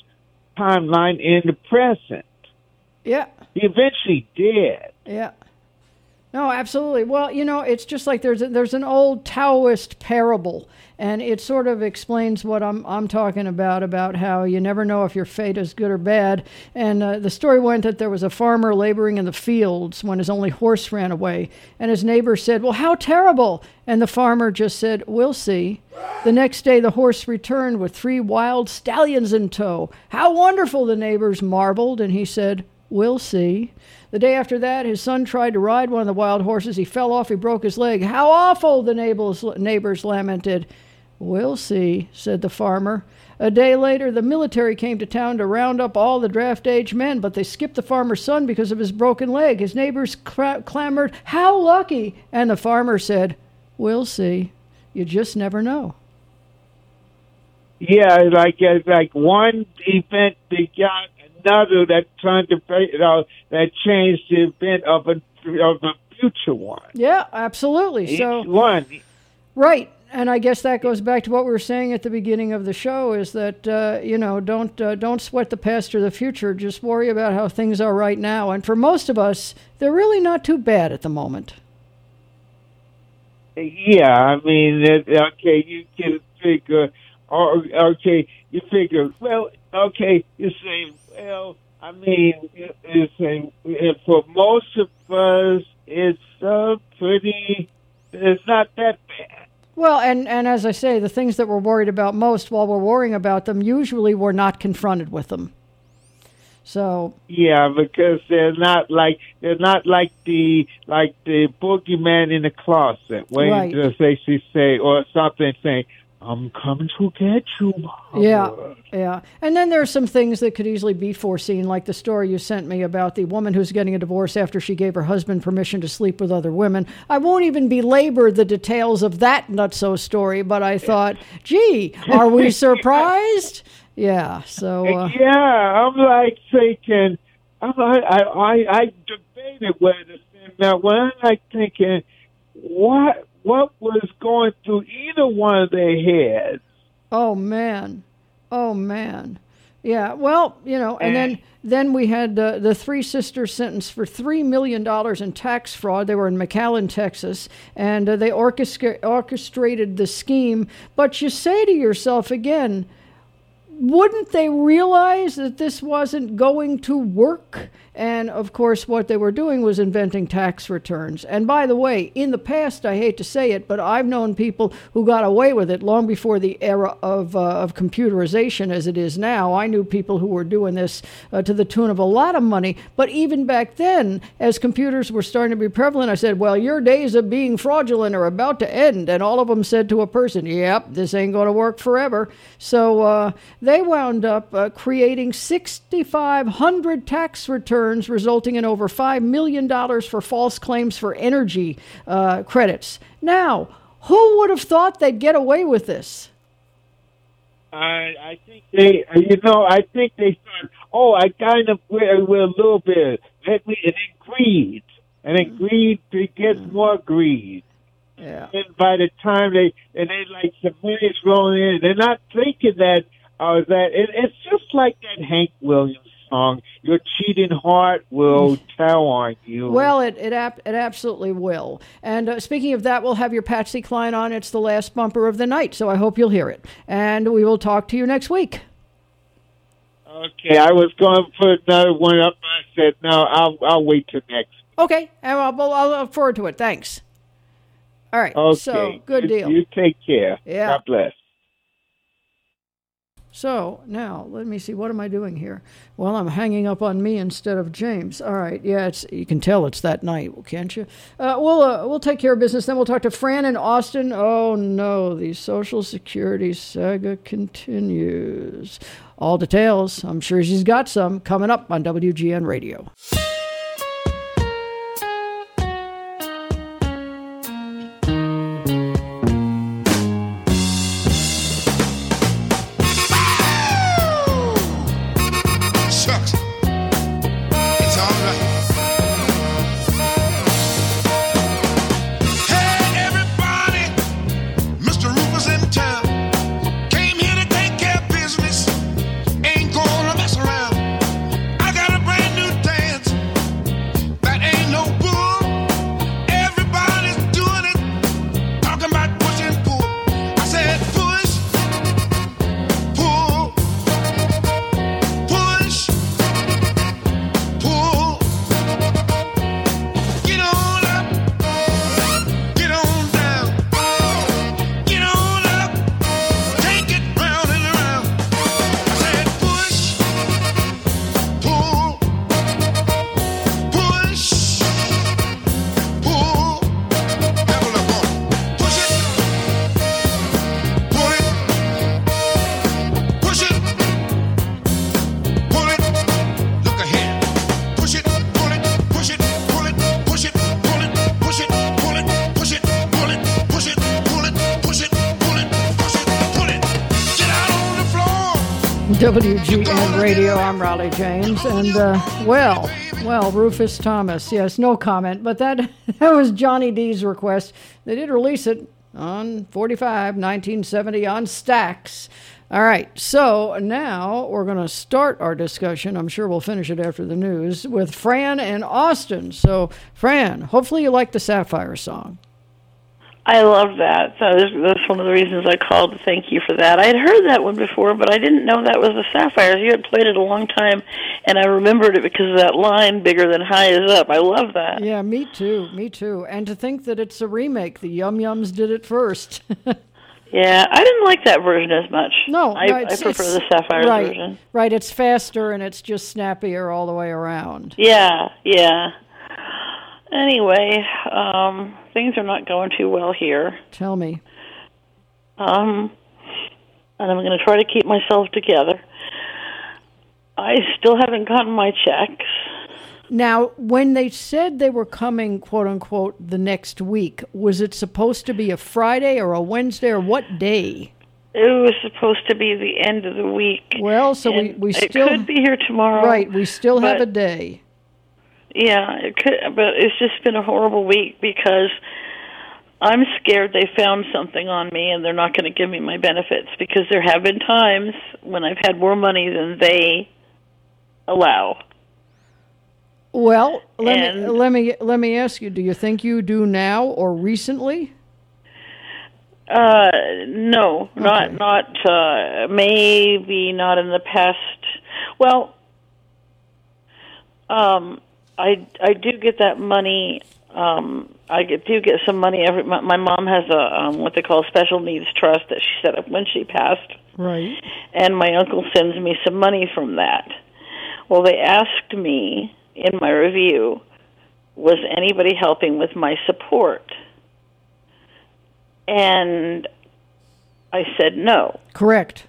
timeline in the present. Yeah. He eventually did. Yeah. No, absolutely. Well, you know, it's just like there's a, there's an old Taoist parable, and it sort of explains what I'm I'm talking about, about how you never know if your fate is good or bad. And uh, the story went that there was a farmer laboring in the fields when his only horse ran away, and his neighbor said, "Well, how terrible!" And the farmer just said, "We'll see." The next day, the horse returned with three wild stallions in tow. "How wonderful!" the neighbors marveled, and he said, "We'll see." The day after that, his son tried to ride one of the wild horses. He fell off. He broke his leg. "How awful!" the neighbors, neighbors lamented. "We'll see," said the farmer. A day later, the military came to town to round up all the draft-age men, but they skipped the farmer's son because of his broken leg. His neighbors cl- clamored, "How lucky!" And the farmer said, "We'll see. You just never know." Yeah, like uh, like one event begot another that turned to you know, that changed the event of a of a future one. Yeah, absolutely. Each so one, right. And I guess that goes back to what we were saying at the beginning of the show: is that uh, you know don't uh, don't sweat the past or the future. Just worry about how things are right now. And for most of us, they're really not too bad at the moment. Yeah, I mean, it, okay, you can figure, or okay, you figure, well, okay, you say, well, I mean, you, you say, for most of us, it's uh, pretty, it's not that bad. Well, and, and as I say, the things that we're worried about most, while we're worrying about them, usually we're not confronted with them. So yeah, because they're not like they're not like the like the boogeyman in the closet, waiting right. to say she say or something saying, "I'm coming to get you, Mama." Yeah, yeah. And then there are some things that could easily be foreseen, like the story you sent me about the woman who's getting a divorce after she gave her husband permission to sleep with other women. I won't even belabor the details of that nutso story, but I thought, gee, are we surprised? Yeah, so... Uh, yeah, I'm like thinking, I'm like, I, I, I debated whether to send that one. I'm like thinking, what, what was going through either one of their heads? Oh, man. Oh, man. Yeah, well, you know, and then then we had uh, the three sisters sentenced for three million dollars in tax fraud. They were in McAllen, Texas, and uh, they orchestra- orchestrated the scheme. But you say to yourself again, wouldn't they realize that this wasn't going to work? And, of course, what they were doing was inventing tax returns. And, by the way, in the past, I hate to say it, but I've known people who got away with it long before the era of uh, of computerization as it is now. I knew people who were doing this uh, to the tune of a lot of money. But even back then, as computers were starting to be prevalent, I said, well, your days of being fraudulent are about to end. And all of them said to a person, yep, this ain't going to work forever. So uh, they wound up uh, creating six thousand five hundred tax returns, resulting in over five million dollars for false claims for energy uh, credits. Now, who would have thought they'd get away with this? I, I think they, you know, I think they thought, oh, I kind of with a little bit. Let me, and then greed. And then greed begets more greed. Yeah. And by the time they, and they like some money's rolling in, they're not thinking that, uh, that, it, it's just like that Hank Williams song, your cheating heart will tell on you. Well, it it, ap- it absolutely will. And uh, speaking of that, we'll have your Patsy Cline on. It's the last bumper of the night, so I hope you'll hear it. And we will talk to you next week. Okay, I was going to put another one up, but I said, no, I'll, I'll wait till next. Okay, and I'll, I'll look forward to it. Thanks. All right, okay. So good you, deal. You take care. Yeah. God bless. So now, let me see, what am I doing here? Well, I'm hanging up on me instead of James. All right, yeah, it's you can tell it's that night, can't you? Uh, we'll uh, we'll take care of business. Then we'll talk to Fran in Austin. Oh no, the Social Security saga continues. All details, I'm sure she's got some, coming up on W G N Radio. Ain't gonna mess around. I got a brand new dance. W G N Radio, I'm Raleigh James, and, uh, well, well, Rufus Thomas, yes, no comment, but that, that was Johnny D's request. They did release it on forty-five, nineteen seventy on Stax. All right, so now we're going to start our discussion. I'm sure we'll finish it after the news with Fran and Austin. So, Fran, hopefully you like the Sapphire song. I love that. So that's one of the reasons I called to thank you for that. I had heard that one before, but I didn't know that was the Sapphires. You had played it a long time, and I remembered it because of that line, bigger than high is up. I love that. Yeah, me too, me too. And to think that it's a remake. The Yum Yums did it first. Yeah, I didn't like that version as much. No, I, no, I prefer the Sapphires right, version. Right, it's faster and it's just snappier all the way around. Yeah, yeah. Anyway, um, things are not going too well here. Tell me. Um, and I'm going to try to keep myself together. I still haven't gotten my checks. Now, when they said they were coming, quote unquote, the next week, was it supposed to be a Friday or a Wednesday or what day? It was supposed to be the end of the week. Well, so we, we still... It could be here tomorrow. Right, we still have a day. Yeah, it could, but it's just been a horrible week because I'm scared they found something on me and they're not going to give me my benefits, because there have been times when I've had more money than they allow. Well, let and, me let me let me ask you: do you think you do now or recently? Uh, no, okay. not not uh, maybe not in the past. Well, um. I, I do get that money. Um, I get, do get some money every. My, my mom has a um, what they call a special needs trust that she set up when she passed. Right. And my uncle sends me some money from that. Well, they asked me in my review, was anybody helping with my support? And I said no. Correct.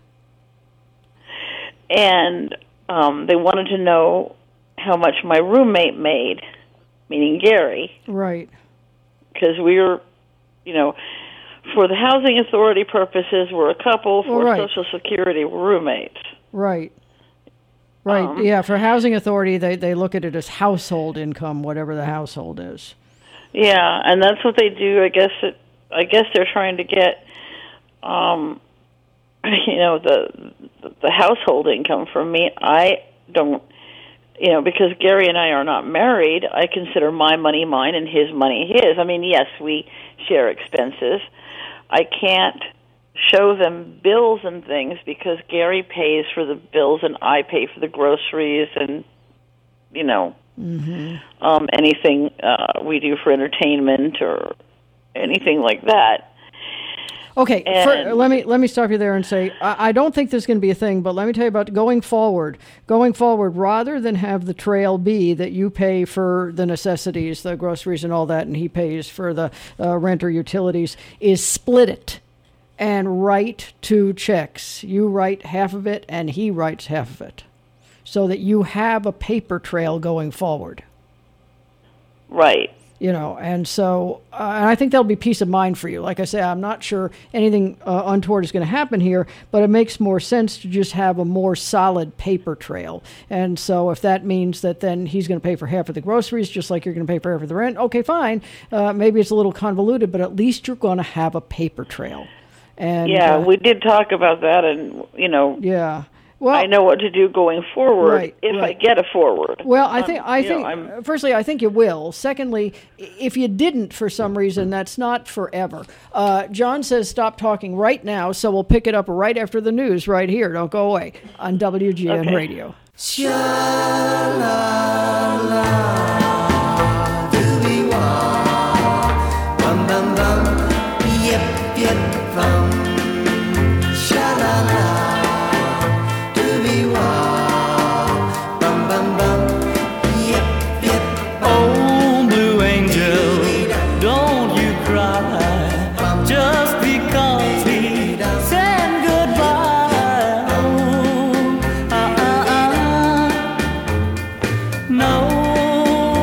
And um, they wanted to know how much my roommate made, meaning Gary. Right. Because we were, you know, for the housing authority purposes, we're a couple. For right. Social Security, we're roommates. Right. Right. Um, yeah, for housing authority, they, they look at it as household income, whatever the household is. Yeah, and that's what they do. I guess it, I guess they're trying to get, um, you know, the the household income from me. I don't. You know, because Gary and I are not married, I consider my money mine and his money his. I mean, yes, we share expenses. I can't show them bills and things because Gary pays for the bills and I pay for the groceries and, you know, mm-hmm. um, anything uh, we do for entertainment or anything like that. Okay, for, let me let me stop you there and say, I, I don't think this is going to be a thing, but let me tell you about going forward. Going forward, rather than have the trail be that you pay for the necessities, the groceries and all that, and he pays for the uh, rent or utilities, is split it and write two checks. You write half of it and he writes half of it, so that you have a paper trail going forward. Right. You know, and so uh, and I think that'll be peace of mind for you. Like I say, I'm not sure anything uh, untoward is going to happen here, but it makes more sense to just have a more solid paper trail. And so if that means that then he's going to pay for half of the groceries, just like you're going to pay for half of the rent, okay, fine. Uh, maybe it's a little convoluted, but at least you're going to have a paper trail. And yeah, uh, we did talk about that, and, you know. Yeah. Well, I know what to do going forward right, if right. I get a forward. Well, I think I think know, firstly, I think you will. Secondly, if you didn't for some reason, that's not forever. Uh, John says stop talking right now, so we'll pick it up right after the news right here. Don't go away on W G N okay. Radio. Sha-la-la, doo-wee-wah, bum-bum-bum, yip-yip-bum, sha-la-la. Oh, Blue Angel, don't you cry, just because he said goodbye. Oh, uh, uh, uh. No,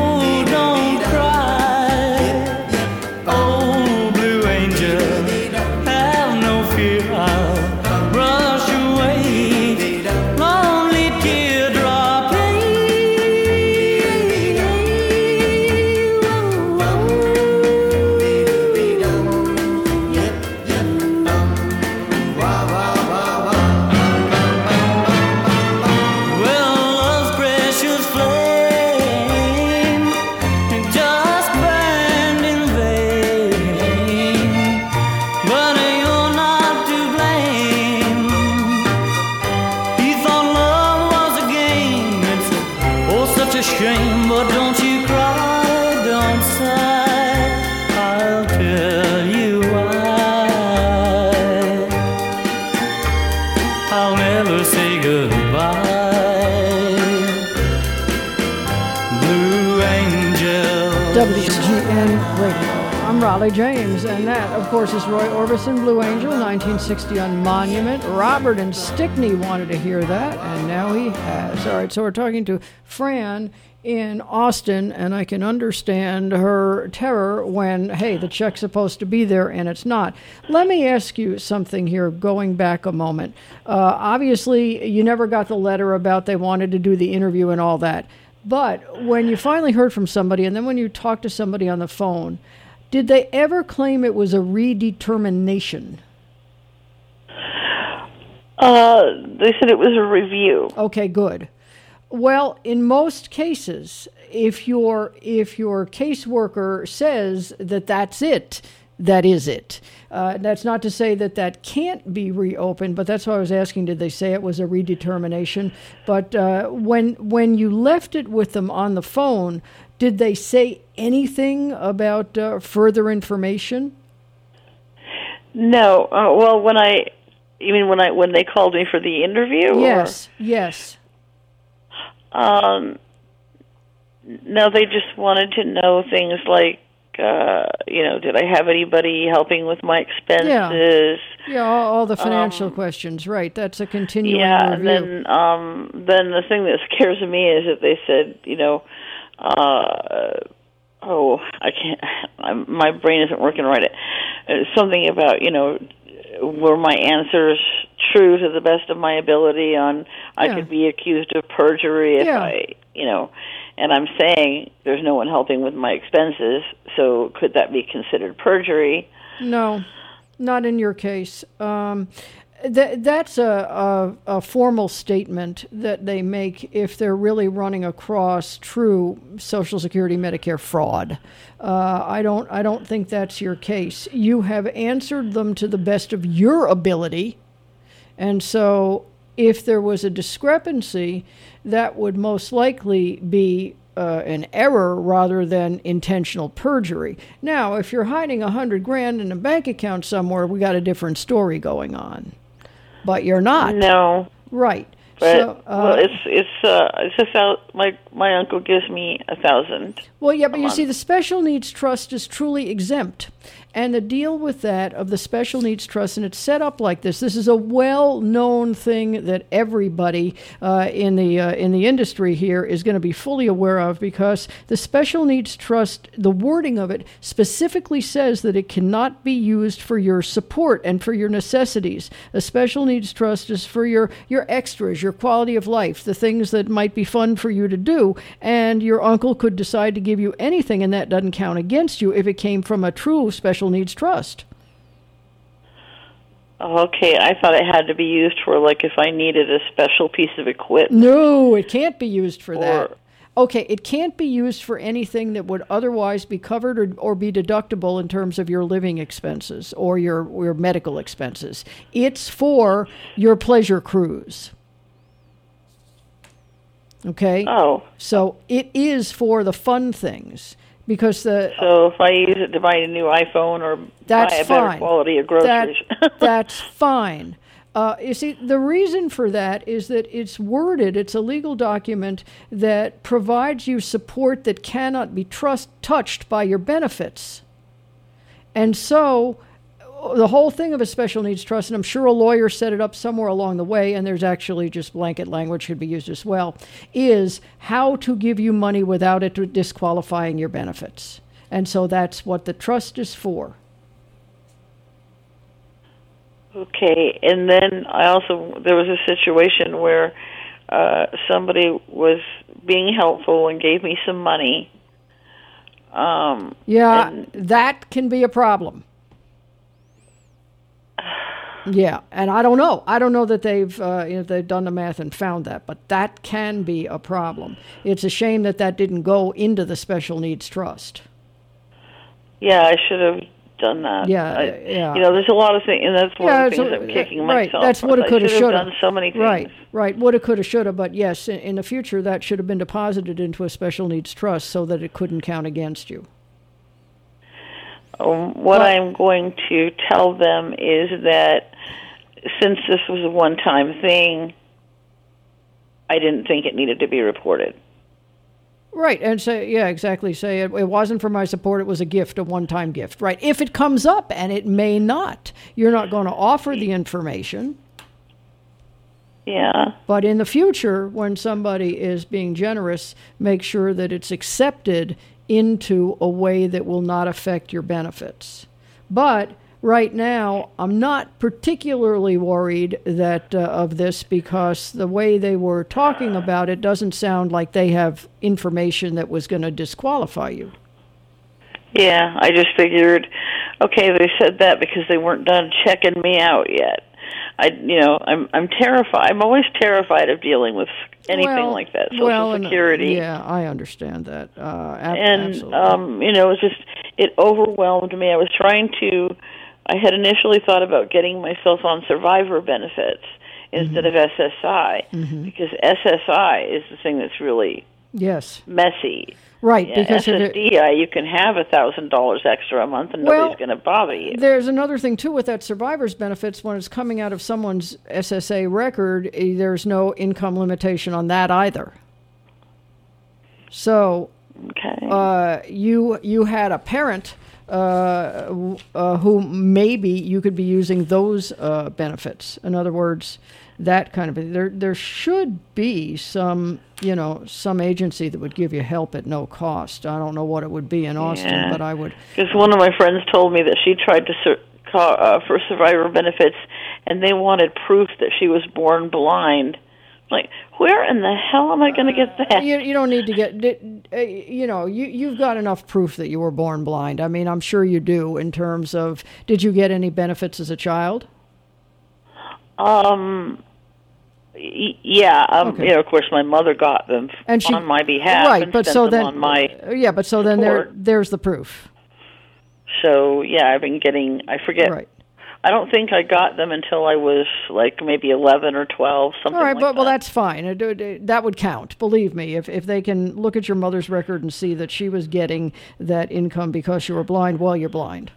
and Radio. I'm Raleigh James, and that, of course, is Roy Orbison, Blue Angel, nineteen sixty on Monument. Robert and Stickney wanted to hear that, and now he has. All right, so we're talking to Fran in Austin, and I can understand her terror when, hey, the check's supposed to be there and it's not. Let me ask you something here, going back a moment. Uh, obviously, you never got the letter about they wanted to do the interview and all that. But when you finally heard from somebody, and then when you talked to somebody on the phone, did they ever claim it was a redetermination? Uh, they said it was a review. Okay, good. Well, in most cases, if your if your caseworker says that that's it, that is it. Uh, that's not to say that that can't be reopened, but that's why I was asking, did they say it was a redetermination? But uh, when when you left it with them on the phone, did they say anything about uh, further information? No. Uh, well, when I, you mean when I when they called me for the interview? Yes, or? yes. Um, no, they just wanted to know things like, uh, you know, did I have anybody helping with my expenses? Yeah, yeah all, all the financial um, questions, right. That's a continuing yeah, review. and then, um, then the thing that scares me is that they said, you know, uh, oh, I can't, I'm, my brain isn't working right. It's something about, you know, were my answers true to the best of my ability on I yeah. could be accused of perjury if yeah. I, you know, and I'm saying there's no one helping with my expenses, so could that be considered perjury? No, not in your case. Um, th- that's a, a, a formal statement that they make if they're really running across true Social Security Medicare fraud. Uh, I don't I don't think that's your case. You have answered them to the best of your ability, and so if there was a discrepancy, that would most likely be uh, an error rather than intentional perjury. Now, if you're hiding a hundred grand in a bank account somewhere, we got a different story going on. But you're not. No. Right. But, so, uh, well, it's it's uh, it's a thou- my my uncle gives me a thousand. Well, yeah, but you month. see, the Special Needs Trust is truly exempt, and the deal with that of the Special Needs Trust, and it's set up like this. This is a well-known thing that everybody uh, in the uh, in the industry here is going to be fully aware of, because the Special Needs Trust, the wording of it specifically says that it cannot be used for your support and for your necessities. A Special Needs Trust is for your your extras, your quality of life, the things that might be fun for you to do, and your uncle could decide to give you anything, and that doesn't count against you if it came from a true Special Needs Trust. Okay, I thought it had to be used for, like, if I needed a special piece of equipment. No, it can't be used for or, that. Okay, it can't be used for anything that would otherwise be covered or, or be deductible in terms of your living expenses or your, your medical expenses. It's for your pleasure cruise. Okay? Oh. So it is for the fun things. Because the so if I use it to buy a new iPhone or that's buy a fine. better quality of groceries, that, that's fine. Uh, you see, the reason for that is that it's worded, it's a legal document that provides you support that cannot be trust touched by your benefits. And so the whole thing of a Special Needs Trust, and I'm sure a lawyer set it up somewhere along the way, and there's actually just blanket language could be used as well, is how to give you money without it disqualifying your benefits. And so that's what the trust is for. Okay, and then I also, there was a situation where uh, somebody was being helpful and gave me some money. Um, yeah, and that can be a problem. Yeah, and I don't know. I don't know that they've uh, you know, they've done the math and found that, but that can be a problem. It's a shame that that didn't go into the Special Needs Trust. Yeah, I should have done that. Yeah, I, yeah. You know, there's a lot of things, and that's one yeah, of the things a, I'm kicking right. myself. That's woulda, coulda, I should shoulda. have done so many things. Right, right. Woulda, coulda, shoulda. But yes, in, in the future, that should have been deposited into a Special Needs Trust so that it couldn't count against you. Um, what well, I'm going to tell them is that since this was a one-time thing, I didn't think it needed to be reported. Right, and say, yeah, exactly. Say it, it wasn't for my support, it was a gift, a one-time gift. Right, if it comes up, and it may not, you're not going to offer the information. Yeah. But in the future, when somebody is being generous, make sure that it's accepted into a way that will not affect your benefits. But right now, I'm not particularly worried that uh, of this, because the way they were talking about it doesn't sound like they have information that was going to disqualify you. Yeah, I just figured, okay, they said that because they weren't done checking me out yet. I, you know, I'm I'm terrified. I'm always terrified of dealing with anything well, like that. Social well, Security. Yeah, I understand that. Uh, ab- and absolutely. um, you know, it was just it overwhelmed me. I was trying to. I had initially thought about getting myself on survivor benefits instead Mm-hmm. of S S I, Mhm. because S S I is the thing that's really yes messy. Right, Yeah, because if S S D I, you can have a thousand dollars extra a month, and Well, nobody's going to bother you. There's another thing, too, with that survivor's benefits. When it's coming out of someone's S S A record, eh, there's no income limitation on that either. So okay. uh, you you had a parent uh, w- uh, who maybe you could be using those uh, benefits. In other words, that kind of thing. There, there should be some, you know, some agency that would give you help at no cost. I don't know what it would be in Austin, Yeah. but I would. Because one of my friends told me that she tried to sur- call, uh, for survivor benefits, and they wanted proof that she was born blind. Like, where in the hell am I going to get that? You, you don't need to get, uh, you know, you, you've got enough proof that you were born blind. I mean, I'm sure you do in terms of, did you get any benefits as a child? Um, y- yeah, um, Okay. you know, of course, my mother got them And she- on my behalf right, and but sent so them then, on my uh, yeah, but so then there, support. there's the proof. So, yeah, I've been getting, I forget. Right. I don't think I got them until I was, like, maybe eleven or twelve, something All right, like but that. well, that's fine. It- it- That would count. Believe me, if if they can look at your mother's record and see that she was getting that income because you were blind, well, you're blind.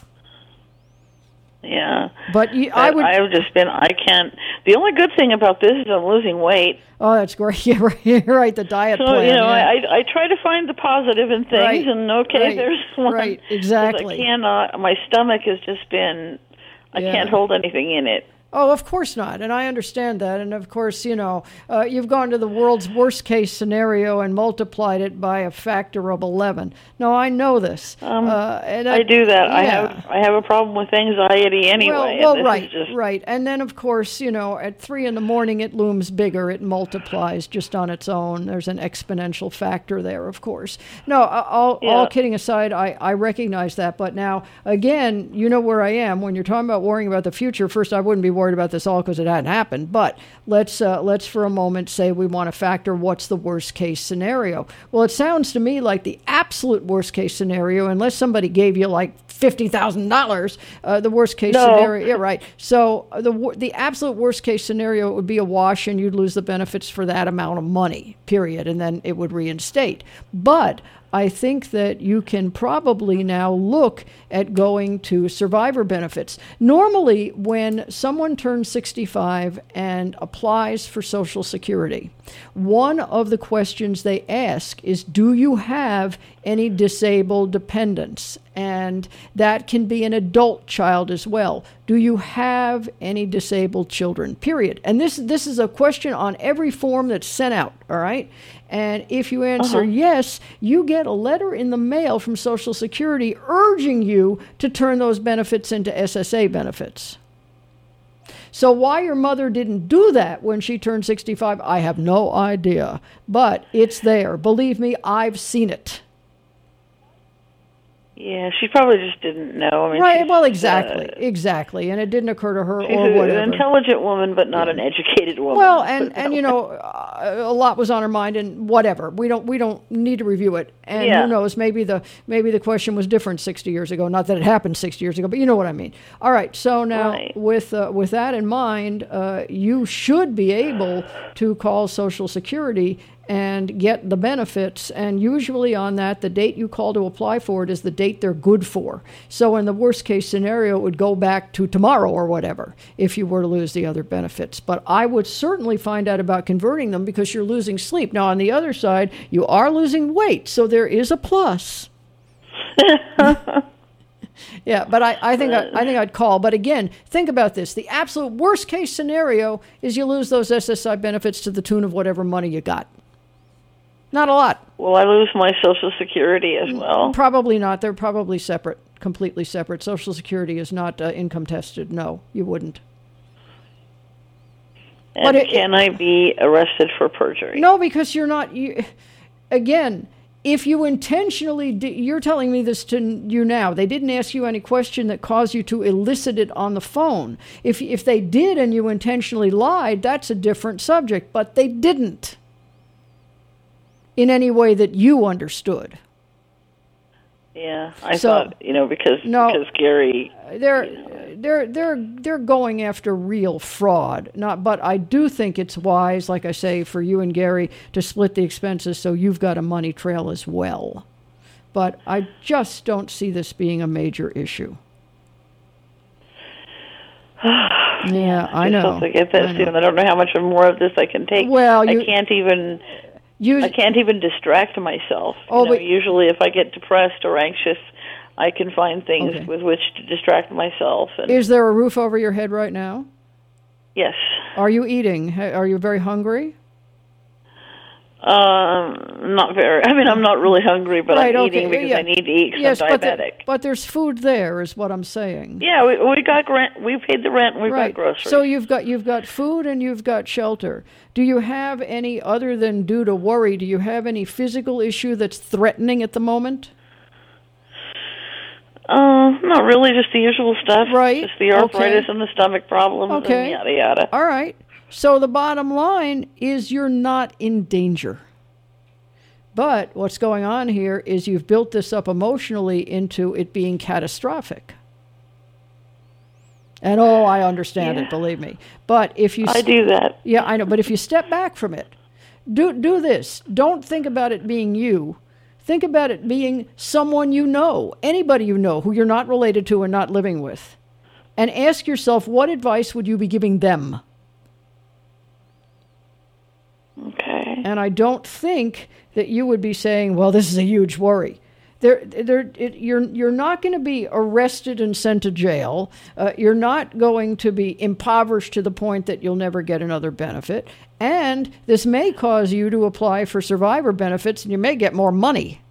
Yeah. But you, But I would. I've just been, I can't, the only good thing about this is I'm losing weight. Oh, that's great. Yeah, right. You're right. The diet So, plan. you know, yeah. I I try to find the positive in things, Right, and okay, right, there's one. right, 'Cause exactly. I cannot, my stomach has just been, I Yeah. can't hold anything in it. Oh, of course not. And I understand that. And of course, you know, uh, you've gone to the world's worst case scenario and multiplied it by a factor of eleven. No, I know this. Um, uh, and I do that. I yeah. have I have a problem with anxiety anyway. Well, and well this right, is just, right. And then, of course, you know, at three in the morning, it looms bigger. It multiplies just on its own. There's an exponential factor there, of course. No, all, Yeah. all kidding aside, I, I recognize that. But now, again, you know where I am. When you're talking about worrying about the future, first, I wouldn't be worried about this all because it hadn't happened. But let's uh, let's for a moment say we want to factor what's the worst case scenario. Well, it sounds to me like the absolute worst case scenario, unless somebody gave you like fifty thousand dollars, uh, the worst case No. scenario. Yeah, right. So uh, the wor- the absolute worst case scenario would be a wash, and you'd lose the benefits for that amount of money. Period, and then it would reinstate. But I think that you can probably now look at going to survivor benefits. Normally, when someone turns sixty-five and applies for Social Security, one of the questions they ask is, do you have any disabled dependents? And that can be an adult child as well. Do you have any disabled children? Period. And this this is a question on every form that's sent out, all right? And if you answer Uh-huh. yes, you get a letter in the mail from Social Security urging you to turn those benefits into S S A benefits. So why your mother didn't do that when she turned sixty-five, I have no idea. But it's there. Believe me, I've seen it. yeah, she probably just didn't know. I mean, Right, she's, well, exactly, uh, exactly. And it didn't occur to her she's or a- whatever. an intelligent woman, but not an educated woman. Well, Put and, it that and you way. know, uh, a lot was on her mind, and whatever. We don't we don't need to review it. And Yeah. who knows? Maybe the maybe the question was different sixty years ago. Not that it happened sixty years ago, but you know what I mean. All right. So now, Right. with uh, with that in mind, uh, you should be able to call Social Security and get the benefits. And usually on that, the date you call to apply for it is the date they're good for. So in the worst case scenario, it would go back to tomorrow or whatever if you were to lose the other benefits. But I would certainly find out about converting them because you're losing sleep. Now, on the other side, you are losing weight, so there is a plus. Yeah, but I, I think I, I think I'd call. But again, think about this. The absolute worst case scenario is you lose those S S I benefits to the tune of whatever money you got. Not a lot. Will I lose my Social Security as well? Probably not. They're probably separate, completely separate. Social Security is not uh, income tested. No, you wouldn't. And but it, can I be arrested for perjury? No, because you're not. You, again, if you intentionally, di- you're telling me this to you now. They didn't ask you any question that caused you to elicit it on the phone. If if they did and you intentionally lied, that's a different subject. But they didn't in any way that you understood. Yeah, I So, thought, you know, because no, because Gary, they're you know. they're they're they're going after real fraud. Not, but I do think it's wise, like I say, for you and Gary to split the expenses so you've got a money trail as well. But I just don't see this being a major issue. Yeah, I just know. hope to get that I know. soon. I don't know how much more of this I can take. Well, you- I can't even. You, I can't even distract myself. Oh, you know, but- usually, if I get depressed or anxious, I can find things Okay. with which to distract myself. And Is there a roof over your head right now? yes, Are you eating? Ha- Are you very hungry? um, not very. I mean, I'm not really hungry, but Right, I'm okay, eating because yeah. I need to eat because Yes, I'm but, diabetic. there, but there's food there, is what I'm saying. Yeah, we, we got rent. We paid the rent. and We've Right. got groceries. So you've got you've got food and you've got shelter. Do you have any other than due to worry? Do you have any physical issue that's threatening at the moment? Uh, not really. Just the usual stuff. Right. Just the arthritis Okay. and the stomach problems Okay. and yada yada. All right. So the bottom line is you're not in danger. But what's going on here is you've built this up emotionally into it being catastrophic. And oh, I understand Yeah. it, believe me. But if you I do that. Yeah, I know, but if you step back from it, do do this. Don't think about it being you. Think about it being someone you know, anybody you know who you're not related to and not living with. And ask yourself, what advice would you be giving them? Okay. And I don't think that you would be saying, well, this is a huge worry. There, there, it, you're you're not going to be arrested and sent to jail. Uh, you're not going to be impoverished to the point that you'll never get another benefit. And this may cause you to apply for survivor benefits, and you may get more money.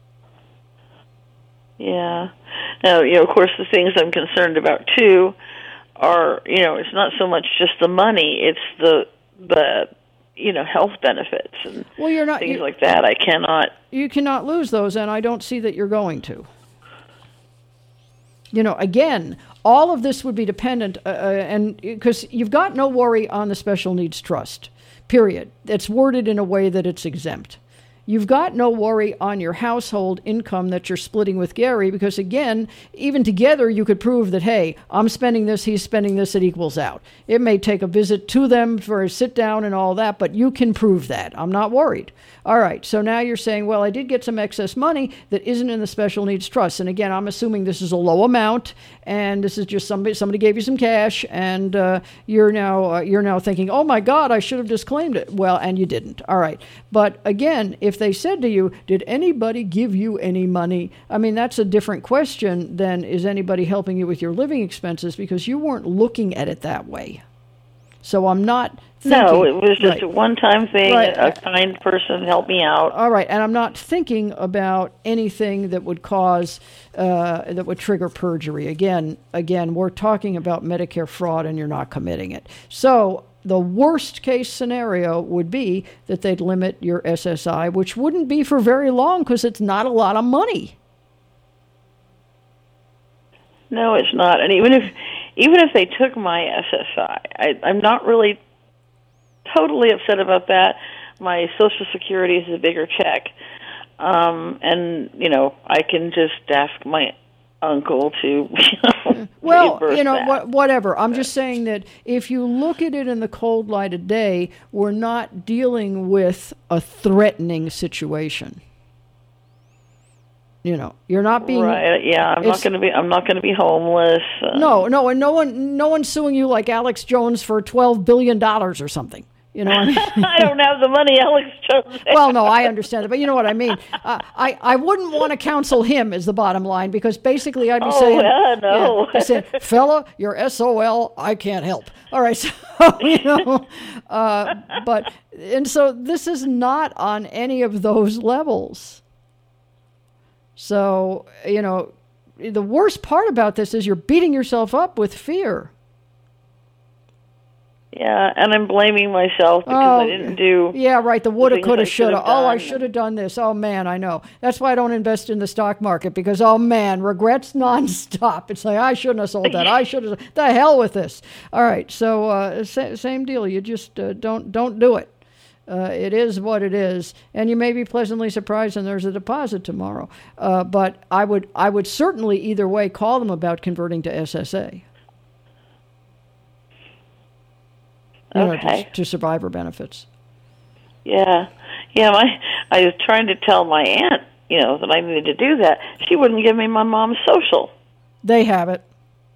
Yeah. Now, you know, of course, the things I'm concerned about too are, you know, it's not so much just the money; it's the the you know health benefits and well, you're not, things you, like that. I cannot. You cannot lose those, and I don't see that you're going to. You know, again, all of this would be dependent, uh, and because you've got no worry on the special needs trust, period. It's worded in a way that it's exempt. You've got no worry on your household income that you're splitting with Gary because, again, even together you could prove that, hey, I'm spending this, he's spending this, it equals out. It may take a visit to them for a sit down and all that, but you can prove that. I'm not worried. All right, so now you're saying, well, I did get some excess money that isn't in the special needs trust. And again, I'm assuming this is a low amount, and this is just somebody somebody gave you some cash, and uh, you're now uh, you're now thinking, oh my God, I should have disclaimed it. Well, and you didn't. All right, but again, if they said to you, did anybody give you any money? I mean, that's a different question than is anybody helping you with your living expenses because you weren't looking at it that way. So I'm not thinking... No, it was just right. a one-time thing. Right. A kind person helped me out. All right, and I'm not thinking about anything that would cause, uh, that would trigger perjury. Again, again, we're talking about Medicare fraud, and you're not committing it. So the worst case scenario would be that they'd limit your S S I, which wouldn't be for very long because it's not a lot of money. No, it's not. And even if even if they took my S S I, I I'm not really totally upset about that. My Social Security is a bigger check. Um, and, you know, I can just ask my uncle to, you know, well, reimburse you know, that. wha- whatever. I'm just saying that if you look at it in the cold light of day, we're not dealing with a threatening situation. You know, you're not being right. Yeah, I'm not it's- going to be. I'm not going to be homeless. Uh, No, no, and no one, no one's suing you like Alex Jones for twelve billion dollars or something. You know, what I mean? I don't have the money, Alex Jones. Well, no, I understand it, but you know what I mean. Uh, I I wouldn't want to counsel him, is the bottom line, because basically I'd be Oh, saying, yeah, no. I said, fella, you're S O L. I can't help. All right, so you know, uh, but and so this is not on any of those levels. So you know, the worst part about this is you're beating yourself up with fear. Yeah, and I'm blaming myself because Oh, I didn't do. Yeah, right. The woulda, things coulda, I should shoulda. have Oh, I done. should have done this. Oh man, I know. That's why I don't invest in the stock market, because oh man, regrets nonstop. It's like I shouldn't have sold that. I should have. The hell with this. All right, so uh, sa- same deal. You just uh, don't don't do it. Uh, it is what it is, and you may be pleasantly surprised. And there's a deposit tomorrow. Uh, but I would I would certainly either way call them about converting to S S A. You know, Okay. to, to survivor benefits. Yeah, yeah. My I was trying to tell my aunt, you know, that I needed to do that. She wouldn't give me my mom's social. They have it.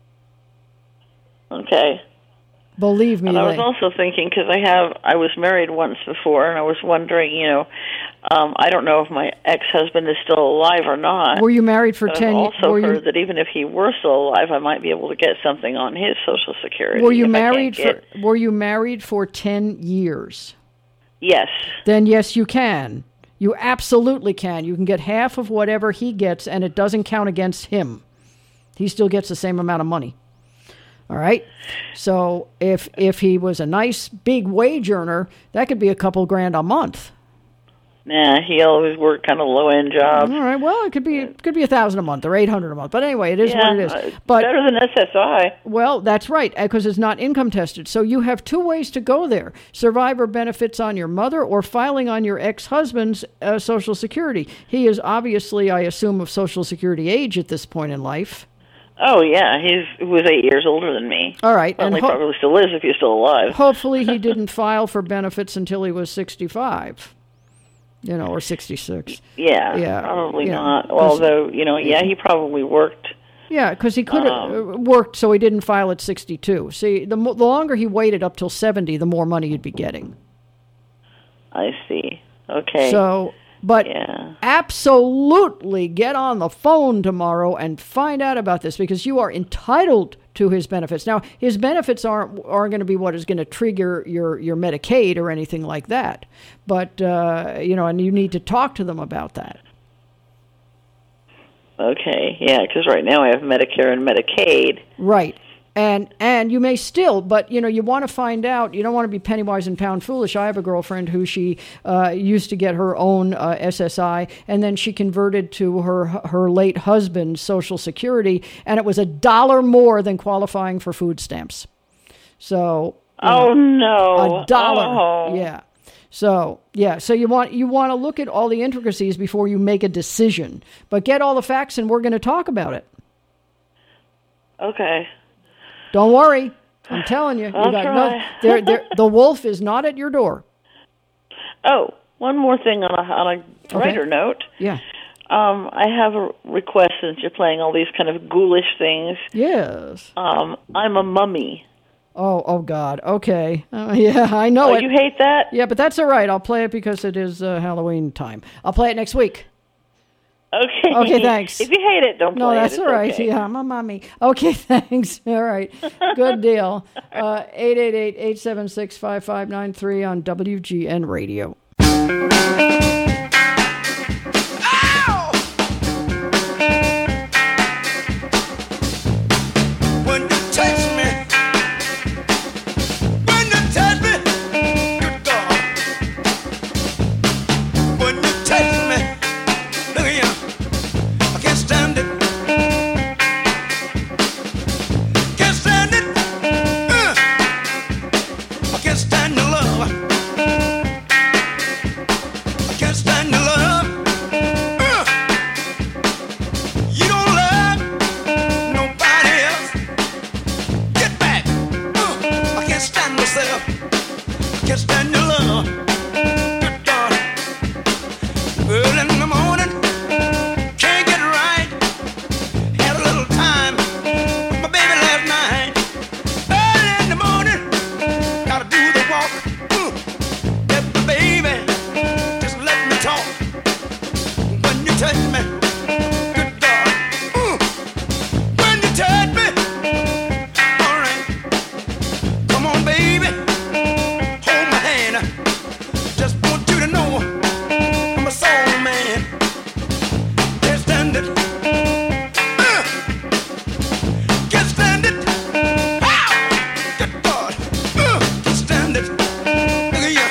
Okay. Believe me. And I was they- also thinking, because I have, I was married once before, and I was wondering, you know, um, I don't know if my ex-husband is still alive or not. Were you married for but ten? I've also were you, heard that even if he were still alive, I might be able to get something on his Social Security. Were you if I can't married get- for? Were you married for ten years? Yes. Then yes, you can. You absolutely can. You can get half of whatever he gets, and it doesn't count against him. He still gets the same amount of money. All right. So if if he was a nice big wage earner, that could be a couple grand a month. Nah, he always worked kind of low-end jobs. All right. Well, it could be it could be a thousand a month or eight hundred a month. But anyway, it is yeah, what it is. uh, But better than S S I. well, that's right, because it's not income tested. So you have two ways to go there: survivor benefits on your mother, or filing on your ex-husband's uh, Social Security. He is obviously, I assume, of Social Security age at this point in life. Oh yeah, he's he was eight years older than me. All right, Well, and he ho- probably still is if he's still alive. Hopefully, he didn't file for benefits until he was sixty-five. You know, or sixty-six. Yeah, Yeah, probably yeah. not. Although, you know, yeah, he probably worked. Yeah, because he could have Um, worked, so he didn't file at sixty-two. See, the, mo- the longer he waited up till seventy, the more money you'd be getting. I see. Okay. So, but yeah. absolutely get on the phone tomorrow and find out about this, because you are entitled to his benefits. Now, his benefits aren't aren't going to be what is going to trigger your, your Medicaid or anything like that. But, uh, you know, and you need to talk to them about that. Okay, yeah, because right now I have Medicare and Medicaid. Right. And and you may still, but, you know, you want to find out. You don't want to be penny wise and pound foolish. I have a girlfriend who she uh, used to get her own uh, S S I, and then she converted to her her late husband's Social Security, and it was a dollar more than qualifying for food stamps. So, you Oh know, no, a dollar. Oh. Yeah. So, yeah, so you want you want to look at all the intricacies before you make a decision. But get all the facts, and we're going to talk about it. Okay. Don't worry. I'm telling you. you I'll got try. no, there, there, the wolf is not at your door. Oh, one more thing on a, on a Okay. brighter note. Yeah. Um, I have a request since you're playing all these kind of ghoulish things. Yes. Um, I'm a mummy. Oh, oh God. Okay. Uh, yeah, I know Oh, it. you hate that? Yeah, but that's all right. I'll play it because it is uh, Halloween time. I'll play it next week. Okay. Okay, thanks. If you hate it, don't No, play that's it. It's all right. okay. Yeah, I'm a mommy. Okay, thanks. All right. Good deal. Uh, eight eight eight, eight seven six, five five nine three on W G N Radio. When you touch me, when you touch me, good God. When you touch me, look here, I can't stand it. Can't stand it. Uh, I can't stand your love. I can't stand your love. Uh, you don't love. myself. Can't stand your love. Good God. Early in the morning, can't get right. Had a little time with my baby last night. Early in the morning, gotta do the walk. Mm. Let the baby just let me talk. When you touch me, good God. Mm. When you touch me, all right. Come on, baby, hold my hand. Just want you to know I'm a soul man. Can't stand it. Uh. Can't stand it. Ow! Good God. Uh. Can't stand it. Look at you.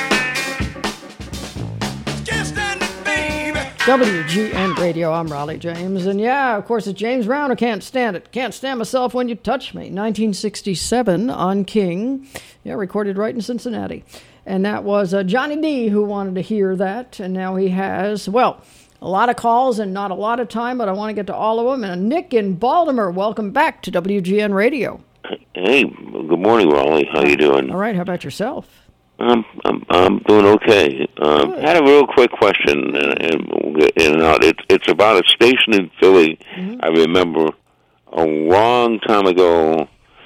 Can't stand it, baby. W G N Radio, I'm Raleigh James. And yeah, of course, it's James Brown who Can't Stand It. Can't Stand Myself When You Touch Me. nineteen sixty-seven on King. Yeah, recorded right in Cincinnati. And that was uh, Johnny D who wanted to hear that. And now he has, well, a lot of calls and not a lot of time, but I want to get to all of them. And Nick in Baltimore, welcome back to W G N Radio. Hey, good morning, Raleigh. How you doing? All right, how about yourself? Um, I'm I'm doing okay. Um, I had a real quick question, and, and we'll get in and out. It, it's about a station in Philly. Mm-hmm. I remember a long time ago,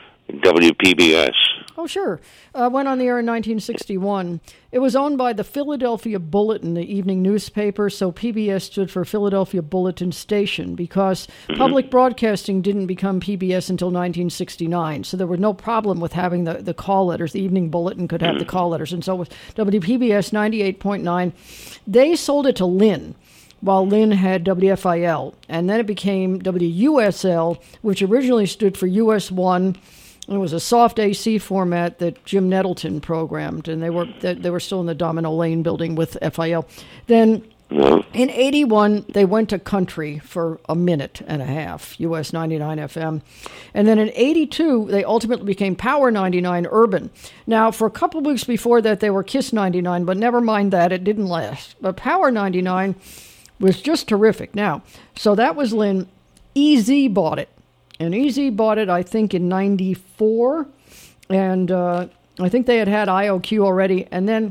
W P B S. Oh, sure. Uh, went on the air in nineteen sixty-one. It was owned by the Philadelphia Bulletin, the evening newspaper, so P B S stood for Philadelphia Bulletin Station because Mm-hmm. public broadcasting didn't become P B S until nineteen sixty-nine, so there was no problem with having the, the call letters. The Evening Bulletin could have the call letters, and so with W P B S ninety-eight point nine, they sold it to Lynn, while Lynn had W F I L, and then it became W U S L, which originally stood for U S one. It was a soft A C format that Jim Nettleton programmed, and they were they, they were still in the Domino Lane building with F I L. Then in eighty-one, they went to country for a minute and a half, U S ninety-nine F M. And then in eighty-two, they ultimately became Power ninety-nine Urban. Now, for a couple of weeks before that, they were Kiss ninety-nine, but never mind that, it didn't last. But Power ninety-nine was just terrific. Now, so that was Lynn. E Z bought it. And E Z bought it, I think, in ninety-four, and uh, I think they had had I O Q already, and then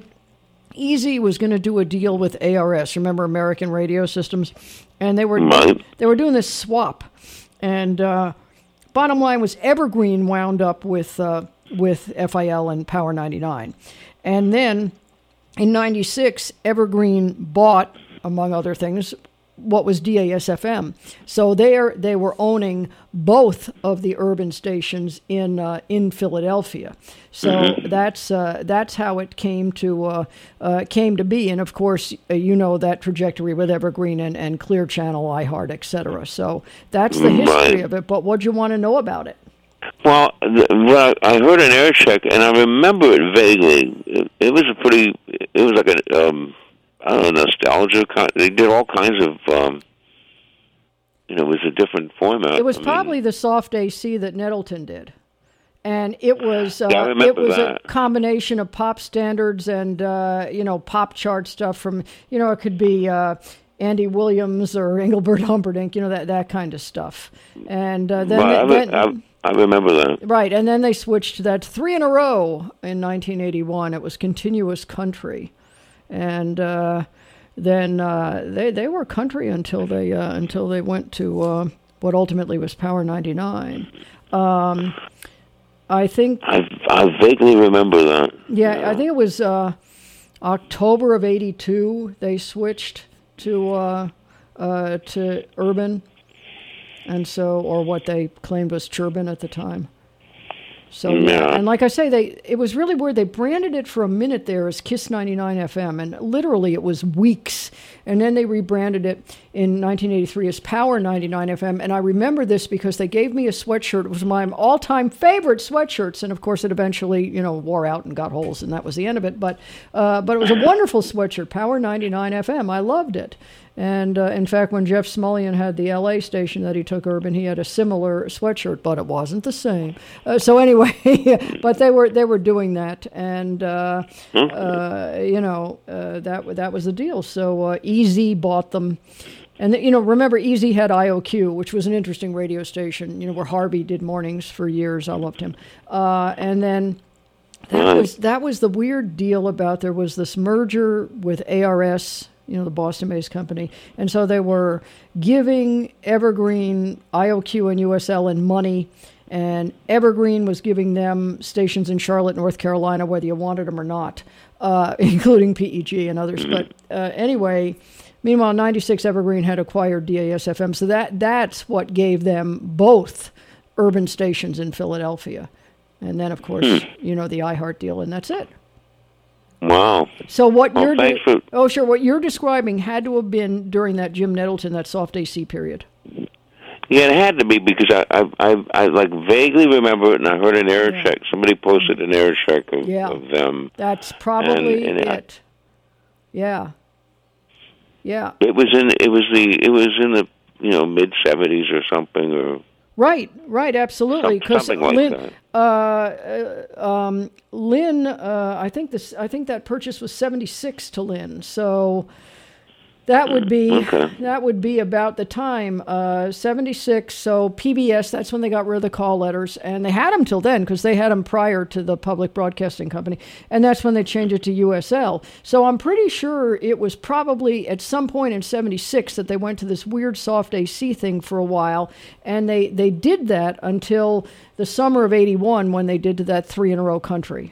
E Z was going to do a deal with A R S, remember American Radio Systems, and they were they were doing this swap, and uh, bottom line was Evergreen wound up with uh, with F I L and Power ninety-nine, and then in ninety-six, Evergreen bought, among other things, what was D A S F M. So there they were owning both of the urban stations in uh, in Philadelphia. So Mm-hmm. that's uh, that's how it came to uh, uh, came to be. And of course, uh, you know that trajectory with Evergreen and, and Clear Channel, iHeart, et cetera. So that's the history Right. of it. But what do you want to know about it? Well, th- well, I heard an air check, and I remember it vaguely. It, it was a pretty. It was like a. Um, I don't know, nostalgia. Kind- They did all kinds of. Um, you know, it was a different format. It was I mean, probably the soft A C that Nettleton did. And it was uh, Yeah, I it remember was that. a combination of pop standards and uh, you know pop chart stuff from you know it could be uh, Andy Williams or Engelbert Humperdinck, you know that that kind of stuff. And uh, then, well, I, re- then I, I remember that. right, and then they switched to that three in a row in nineteen eighty-one. It was continuous country, and uh, then uh, they they were country until they uh, until they went to uh, what ultimately was Power ninety-nine. Um, I think I I vaguely remember that. yeah, I think it was uh, October of eighty-two. They switched to uh, uh, to urban, and so or what they claimed was Churban at the time. So yeah. Yeah. And like I say, they it was really weird. They branded it for a minute there as Kiss ninety-nine F M, and literally it was weeks. And then they rebranded it in nineteen eighty-three as Power ninety-nine F M. And I remember this because they gave me a sweatshirt. It was my all-time favorite sweatshirts, and of course it eventually, you know, wore out and got holes, and that was the end of it. But uh, but it was a wonderful sweatshirt, Power ninety-nine F M. I loved it. And uh, in fact, when Jeff Smullian had the L A station that he took urban, he had a similar sweatshirt, but it wasn't the same. Uh, so anyway, but they were they were doing that, and uh, uh, you know uh, that that was the deal. So uh, E Z bought them, and you know remember E Z had I O Q, which was an interesting radio station. You know where Harvey did mornings for years. I loved him, uh, and then. That Right. was that was the weird deal about there was this merger with A R S, you know, the Boston-based company, and so they were giving Evergreen, I O Q, and U S L in money, and Evergreen was giving them stations in Charlotte, North Carolina, whether you wanted them or not, uh, including P E G and others. But uh, anyway, meanwhile, ninety-six Evergreen had acquired D A S F M, so that that's what gave them both urban stations in Philadelphia. And then, of course, Hmm. you know, the iHeart deal, and that's it. Wow. So what Well, you're thanks de- for- oh sure, what you're describing had to have been during that Jim Nettleton, that soft A C period. Yeah, it had to be because I, I, I, I like vaguely remember it, and I heard an air Yeah. check. Somebody posted an air check of, Yeah. of them. That's probably And- and I- it. Yeah. Yeah. It was in, it was the, it was in the, you know, mid seventies or something, or Right, right, absolutely. Some- something like Lynn, that. Uh, uh, um, Lynn, uh, I think this, I think that purchase was seventy-six to Lynn. So that would be Okay. that would be about the time uh, seventy-six. So P B S, that's when they got rid of the call letters, and they had them till then because they had them prior to the Public Broadcasting Company, and that's when they changed it to U S L. So I'm pretty sure it was probably at some point in seventy-six that they went to this weird soft A C thing for a while, and they they did that until the summer of eighty-one when they did to that three in a row country.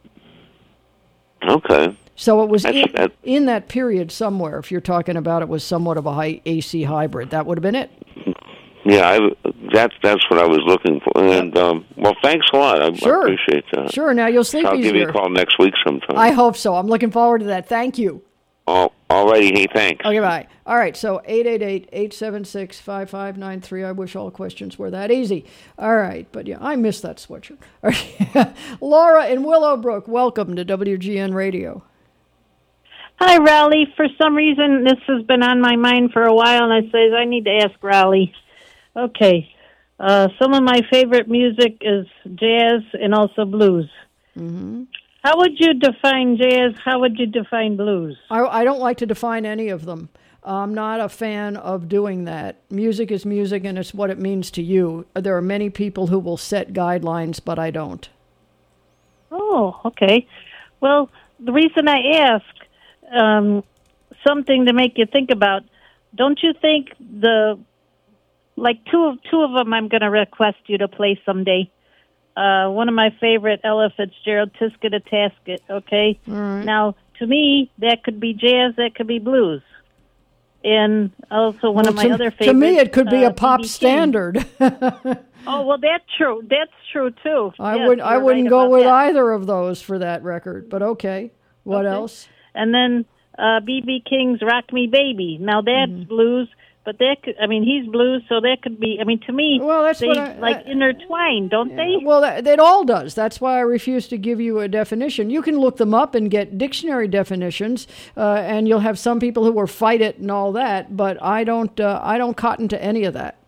okay. So it was That's- in, that- in that period somewhere. If you're talking about it was somewhat of a high A C hybrid, that would have been it. Yeah, I, that's that's what I was looking for. And um, well, thanks a lot. I, Sure. I appreciate that. Sure. Now you'll sleep I'll easier. give you a call next week sometime. I hope so. I'm looking forward to that. Thank you. All, all righty. Hey, thanks. Okay, bye. All right, so eight eight eight, eight seven six, five five nine three. I wish all questions were that easy. All right, but yeah, I miss that sweatshirt. All right. Laura in Willowbrook, welcome to W G N Radio. Hi, Raleigh. For some reason, this has been on my mind for a while, and I says I need to ask Raleigh. Okay, uh, some of my favorite music is jazz and also blues. Mm-hmm. How would you define jazz? How would you define blues? I, I don't like to define any of them. I'm not a fan of doing that. Music is music, and it's what it means to you. There are many people who will set guidelines, but I don't. Oh, okay. Well, the reason I ask, um, something to make you think about, don't you think the, like two of, two of them I'm going to request you to play someday. Uh, one of my favorite, Ella Fitzgerald, Tisket a Tasket, okay? All right. Now, to me, that could be jazz, that could be blues. And also one Well, of my to, other favorites. to me, it could be uh, a pop B B King. standard. Oh, well, that's true. That's true, too. I Yes, would I you're wouldn't right go about with that. either of those for that record, but okay. What Okay. else? And then uh, B B King's Rock Me Baby. Now, that's Mm-hmm. blues, but that could, I mean, he's blues, so that could be, I mean, to me, Well, that's they, what I- like, intertwine, don't they? Well, that, it all does. That's why I refuse to give you a definition. You can look them up and get dictionary definitions, uh, and you'll have some people who will fight it and all that. But I don't. Uh, I don't cotton to any of that.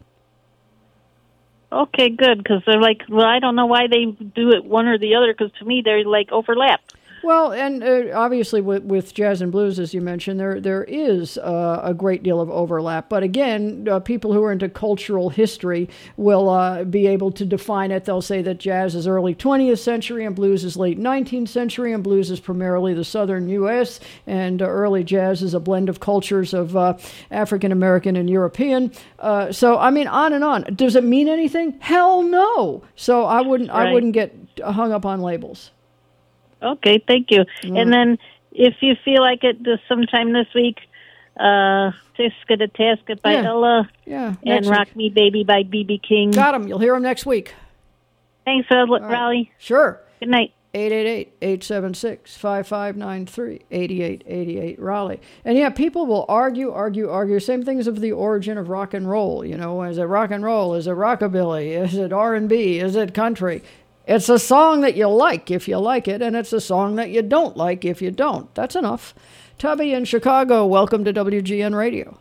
Okay, good, because they're like, well, I don't know why they do it one or the other, because to me, they're, like, overlap. Well, and uh, obviously with, with jazz and blues, as you mentioned, there there is uh, a great deal of overlap. But again, uh, people who are into cultural history will uh, be able to define it. They'll say that jazz is early twentieth century and blues is late nineteenth century, and blues is primarily the southern U S, and uh, early jazz is a blend of cultures of uh, African American and European. Uh, so, I mean, on and on. Does it mean anything? Hell no. So I wouldn't I Right. wouldn't get hung up on labels. Okay, thank you. Mm. And then if you feel like it, this sometime this week, uh, Tisket a Tasket by Yeah. Ella Yeah. and next Rock week. Me Baby by B B King. Got them. You'll hear them next week. Thanks, uh, Raleigh. Sure. Good night. eight eight eight, eight seven six, five five nine three, eight eight eight eight, Raleigh. And yeah, people will argue, argue, argue. Same things of the origin of rock and roll. You know, is it rock and roll? Is it rockabilly? Is it R and B? Is it country? It's a song that you like if you like it, and it's a song that you don't like if you don't. That's enough. Tubby in Chicago, welcome to W G N Radio.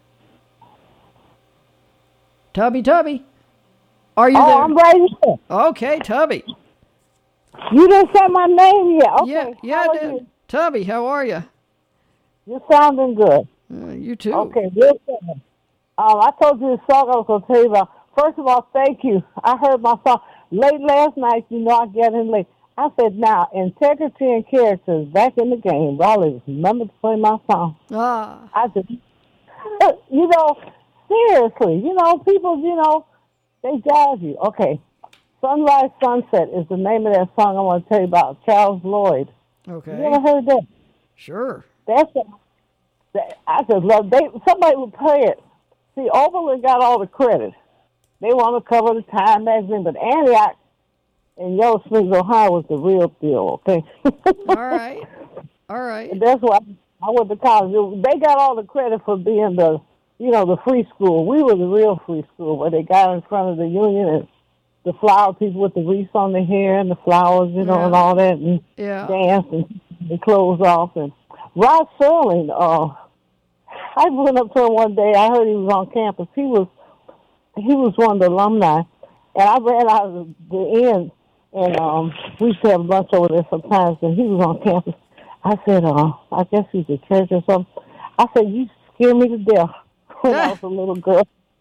Tubby, Tubby. Are you oh, there? I'm right here. Okay, Tubby. You didn't say my name yet. Okay. Yeah, yeah, how I are did. you? Tubby, how are you? You're sounding good. Uh, you too. Okay, listen. Um, I told you the song I was going to tell you about. First of all, thank you. I heard my song late last night. You know, I get in late. I said, now, integrity and character is back in the game. Raleigh, remember to play my song. Ah. I said, you know, seriously, you know, people, you know, they judge you. Okay, Sunrise Sunset is the name of that song I want to tell you about, Charles Lloyd. Okay. You ever heard that? Sure. That's a, that, I just love, they, somebody would play it. See, Overland got all the credit. They want to cover the Time magazine, but Antioch and Yellow Springs, Ohio was the real deal, okay? All right. All right. And that's why I went to college. They got all the credit for being the, you know, the free school. We were the real free school where they got in front of the union and the flower people with the wreaths on their hair and the flowers, you know, Yeah. and all that, and Yeah. dance and the clothes off. And Rod Serling, uh, I went up to him one day. I heard he was on campus. He was he was one of the alumni, and I ran out of the end, and um, we used to have lunch over there sometimes, and he was on campus. I said, uh, I guess he's a church or something. I said, you scared me to death when I was a little girl.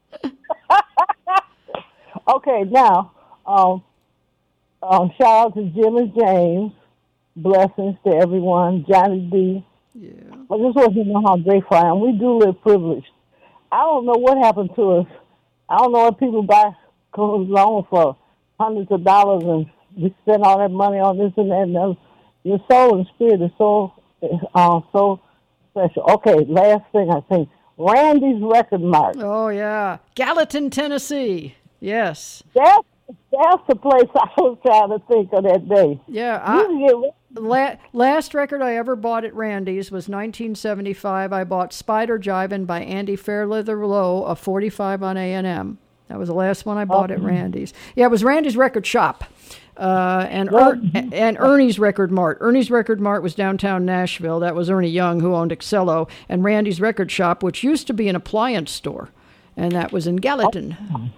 Okay, now, um, um, shout out to Jim and James. Blessings to everyone. Johnny D. Yeah. I just want you to know how grateful I am. We do live privileged. I don't know what happened to us. I don't know if people buy clothes long for hundreds of dollars and we spend all that money on this and that. And that. Your soul and spirit is so, uh, so special. Okay, last thing I think. Randy's Record Mart. Oh, yeah. Gallatin, Tennessee. Yes. That's, that's the place I was trying to think of that day. Yeah. I, la- last record I ever bought at Randy's was nineteen seventy-five. I bought Spider Jivin' by Andy Fairleather Lowe, a forty-five on A and M. That was the last one I bought Oh. at Randy's. Yeah, it was Randy's Record Shop. Uh, and er- and Ernie's Record Mart. Ernie's Record Mart was downtown Nashville. That was Ernie Young, who owned Excello. And Randy's Record Shop, which used to be an appliance store. And that was in Gallatin.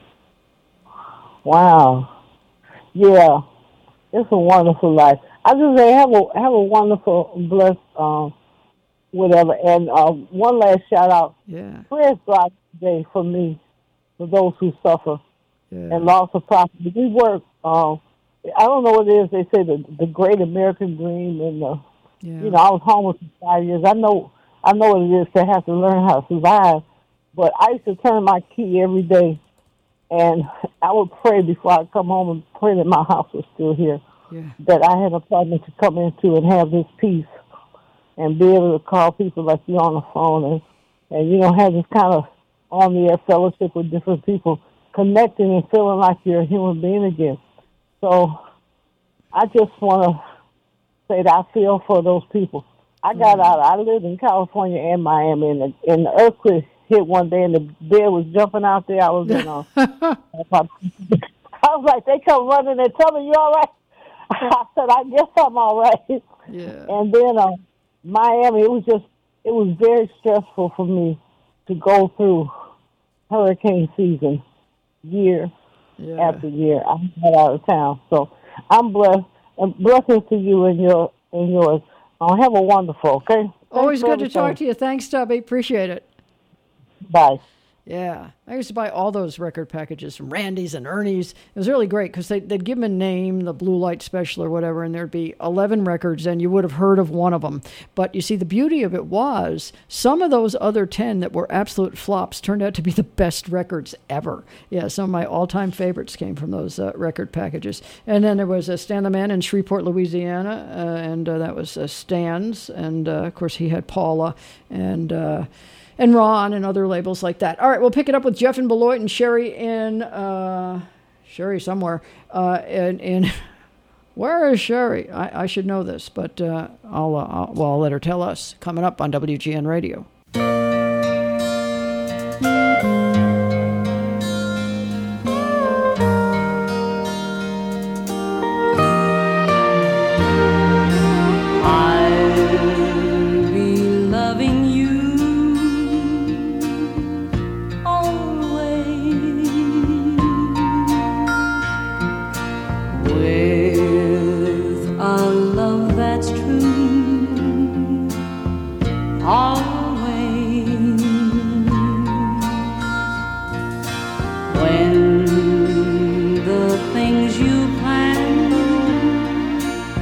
Wow. Yeah. It's a wonderful life. I just say have a have a wonderful, blessed, um, whatever. And uh, one last shout out. Yeah. Prayers God today for me, for those who suffer Yeah. and loss of property. We work. Uh, I don't know what it is. They say the the great American dream, and the Yeah. you know I was homeless for five years. I know I know what it is to have to learn how to survive. But I used to turn my key every day, and I would pray before I come home and pray that my house was still here. Yeah. That I had an apartment to come into and have this peace and be able to call people like you on the phone and, and you know, have this kind of on-the-air fellowship with different people, connecting and feeling like you're a human being again. So I just want to say that I feel for those people. I got out. I lived in California and Miami, and the, and the earthquake hit one day, and the bear was jumping out there. I was in a, I was like, they come running and tell me, you all right? I said, I guess I'm all right. Yeah. And then uh, Miami, it was just, it was very stressful for me to go through hurricane season year Yeah. after year. I got out of town. So I'm blessed. And blessings to you and your and yours. Uh, have a wonderful, okay? Thanks Always for good to everything. talk to you. Thanks, Tubby. Appreciate it. Bye. Yeah, I used to buy all those record packages from Randy's and Ernie's. It was really great because they'd, they'd give them a name, the Blue Light Special or whatever, and there'd be eleven records, and you would have heard of one of them. But you see, the beauty of it was some of those other ten that were absolute flops turned out to be the best records ever. Yeah, some of my all-time favorites came from those uh, record packages. And then there was uh, Stan the Man in Shreveport, Louisiana, uh, and uh, that was uh, Stan's. And, uh, of course, he had Paula and... Uh, and Ron and other labels like that. All right, we'll pick it up with Jeff in Beloit and Sherry in, uh, Sherry somewhere, uh, in, in where is Sherry? I, I should know this, but uh, I'll, uh, I'll, well, I'll let her tell us. Coming up on W G N Radio. I'll be loving you always with a love that's true. Always when the things you plan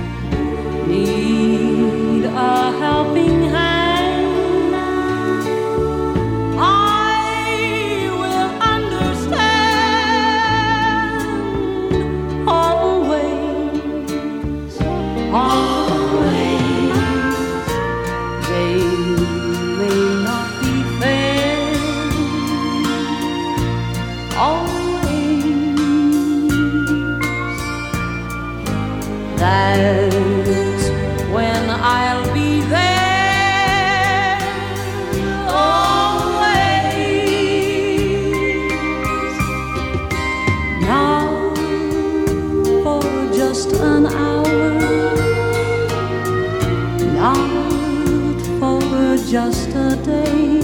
just a day,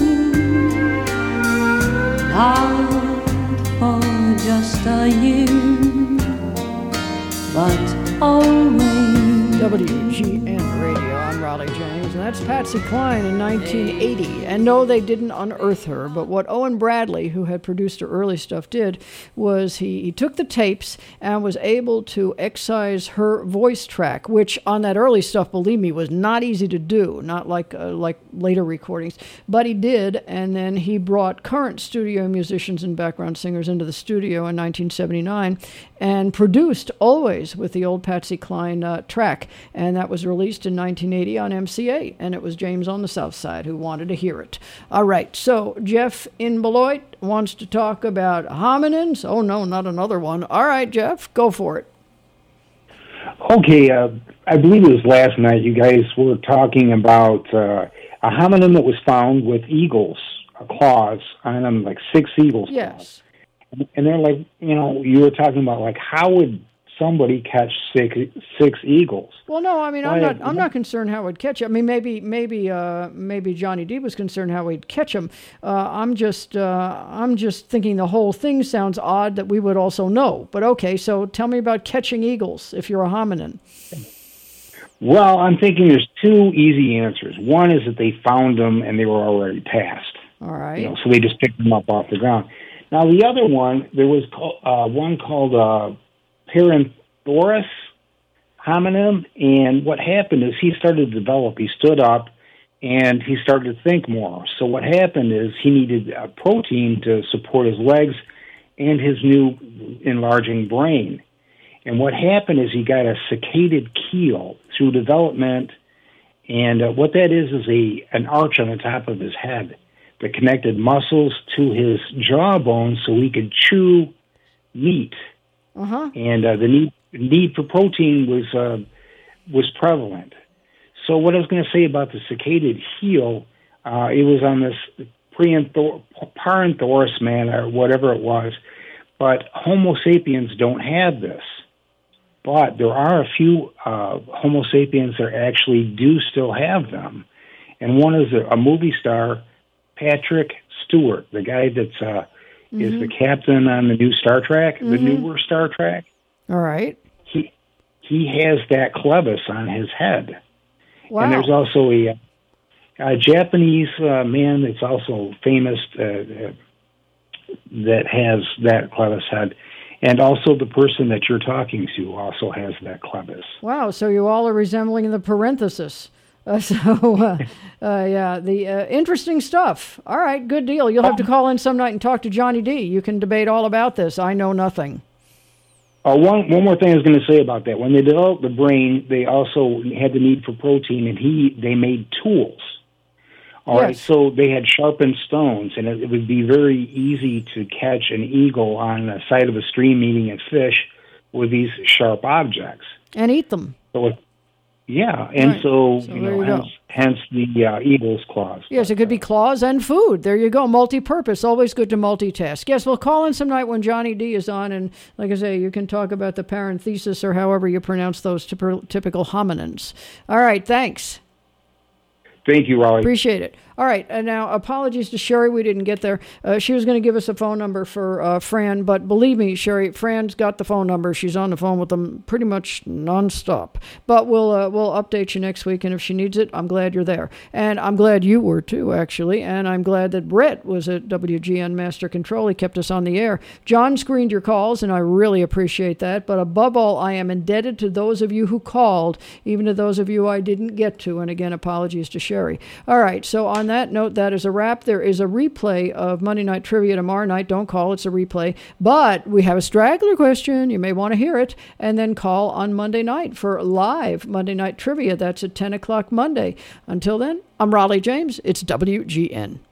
not for just a year, but always. W G N Radio, I'm Raleigh James, and that's Patsy Cline in nineteen eighty. And no, they didn't unearth her, but what Owen Bradley, who had produced her early stuff, did was he, he took the tapes and was able to excise her voice track, which on that early stuff, believe me, was not easy to do, not like uh, like later recordings, but he did, and then he brought current studio musicians and background singers into the studio in nineteen seventy-nine and produced Always with the old Patsy Cline uh, track. And that was released in nineteen eighty on M C A, and it was James on the South Side who wanted to hear it. All right, so Jeff in Beloit wants to talk about hominins. Oh, no, not another one. All right, Jeff, go for it. Okay, uh, I believe it was last night you guys were talking about uh, a hominin that was found with eagles, uh, claws on them, like six eagles. Yes. Claws. And they're like, you know, you were talking about, like, how would somebody catch six six eagles? Well, no, I mean, I'm Why- not. I'm not concerned how it'd catch. I mean, maybe, maybe, uh, maybe Johnny D was concerned how he'd catch him. Uh, I'm just, uh, I'm just thinking the whole thing sounds odd that we would also know. But okay, so tell me about catching eagles if you're a hominin. Well, I'm thinking there's two easy answers. One is that they found them and they were already passed. All right. You know, so they just picked them up off the ground. Now, the other one, there was call, uh, one called uh, Paranthorus hominin, and what happened is he started to develop. He stood up, and he started to think more. So what happened is he needed uh, protein to support his legs and his new enlarging brain. And what happened is he got a saccaded keel through development, and uh, what that is is a an arch on the top of his head that connected muscles to his jawbone so he could chew meat. Uh-huh. And uh, the need need for protein was uh, was prevalent. So what I was going to say about the saccaded heel, uh, it was on this Paranthor- Paranthorus man or whatever it was, but Homo sapiens don't have this. But there are a few uh, Homo sapiens that actually do still have them. And one is a, a movie star, Patrick Stewart, the guy that's uh, mm-hmm. is the captain on the new Star Trek, mm-hmm. the newer Star Trek. All right. He he has that clevis on his head. Wow. And there's also a, a Japanese uh, man that's also famous uh, uh, that has that clevis head. And also the person that you're talking to also has that clevis. Wow, so you all are resembling the parenthesis. Uh, so, uh, uh, yeah, the uh, interesting stuff. All right, good deal. You'll have to call in some night and talk to Johnny D. You can debate all about this. I know nothing. Uh, one one more thing I was going to say about that. When they developed the brain, they also had the need for protein, and he they made tools. All yes. right, so they had sharpened stones, and it, it would be very easy to catch an eagle on the side of a stream eating a fish with these sharp objects. And eat them. So it, yeah, and right. so, so you know, you hence, hence the uh, eagle's claws. Yes, it could be claws and food. There you go, multi-purpose. Always good to multitask. Yes, we'll call in some night when Johnny D is on, and like I say, you can talk about the parenthesis or however you pronounce those typ- typical hominins. All right, thanks. Thank you, Raleigh. Appreciate it. All right, and now apologies to Sherry, we didn't get there. Uh, she was going to give us a phone number for uh, Fran, but believe me, Sherry, Fran's got the phone number. She's on the phone with them pretty much nonstop. But we'll uh, we'll update you next week, and if she needs it, I'm glad you're there. And I'm glad you were too, actually, and I'm glad that Brett was at W G N Master Control. He kept us on the air. John screened your calls, and I really appreciate that. But above all, I am indebted to those of you who called, even to those of you I didn't get to. And again, apologies to Sherry. All right, so on that note, that is a wrap. There is a replay of Monday Night Trivia tomorrow night. Don't call, it's a replay. But we have a straggler question. You may want to hear it. And then call on Monday night for live Monday Night Trivia. That's at ten o'clock Monday. Until then, I'm Raleigh James. It's W G N.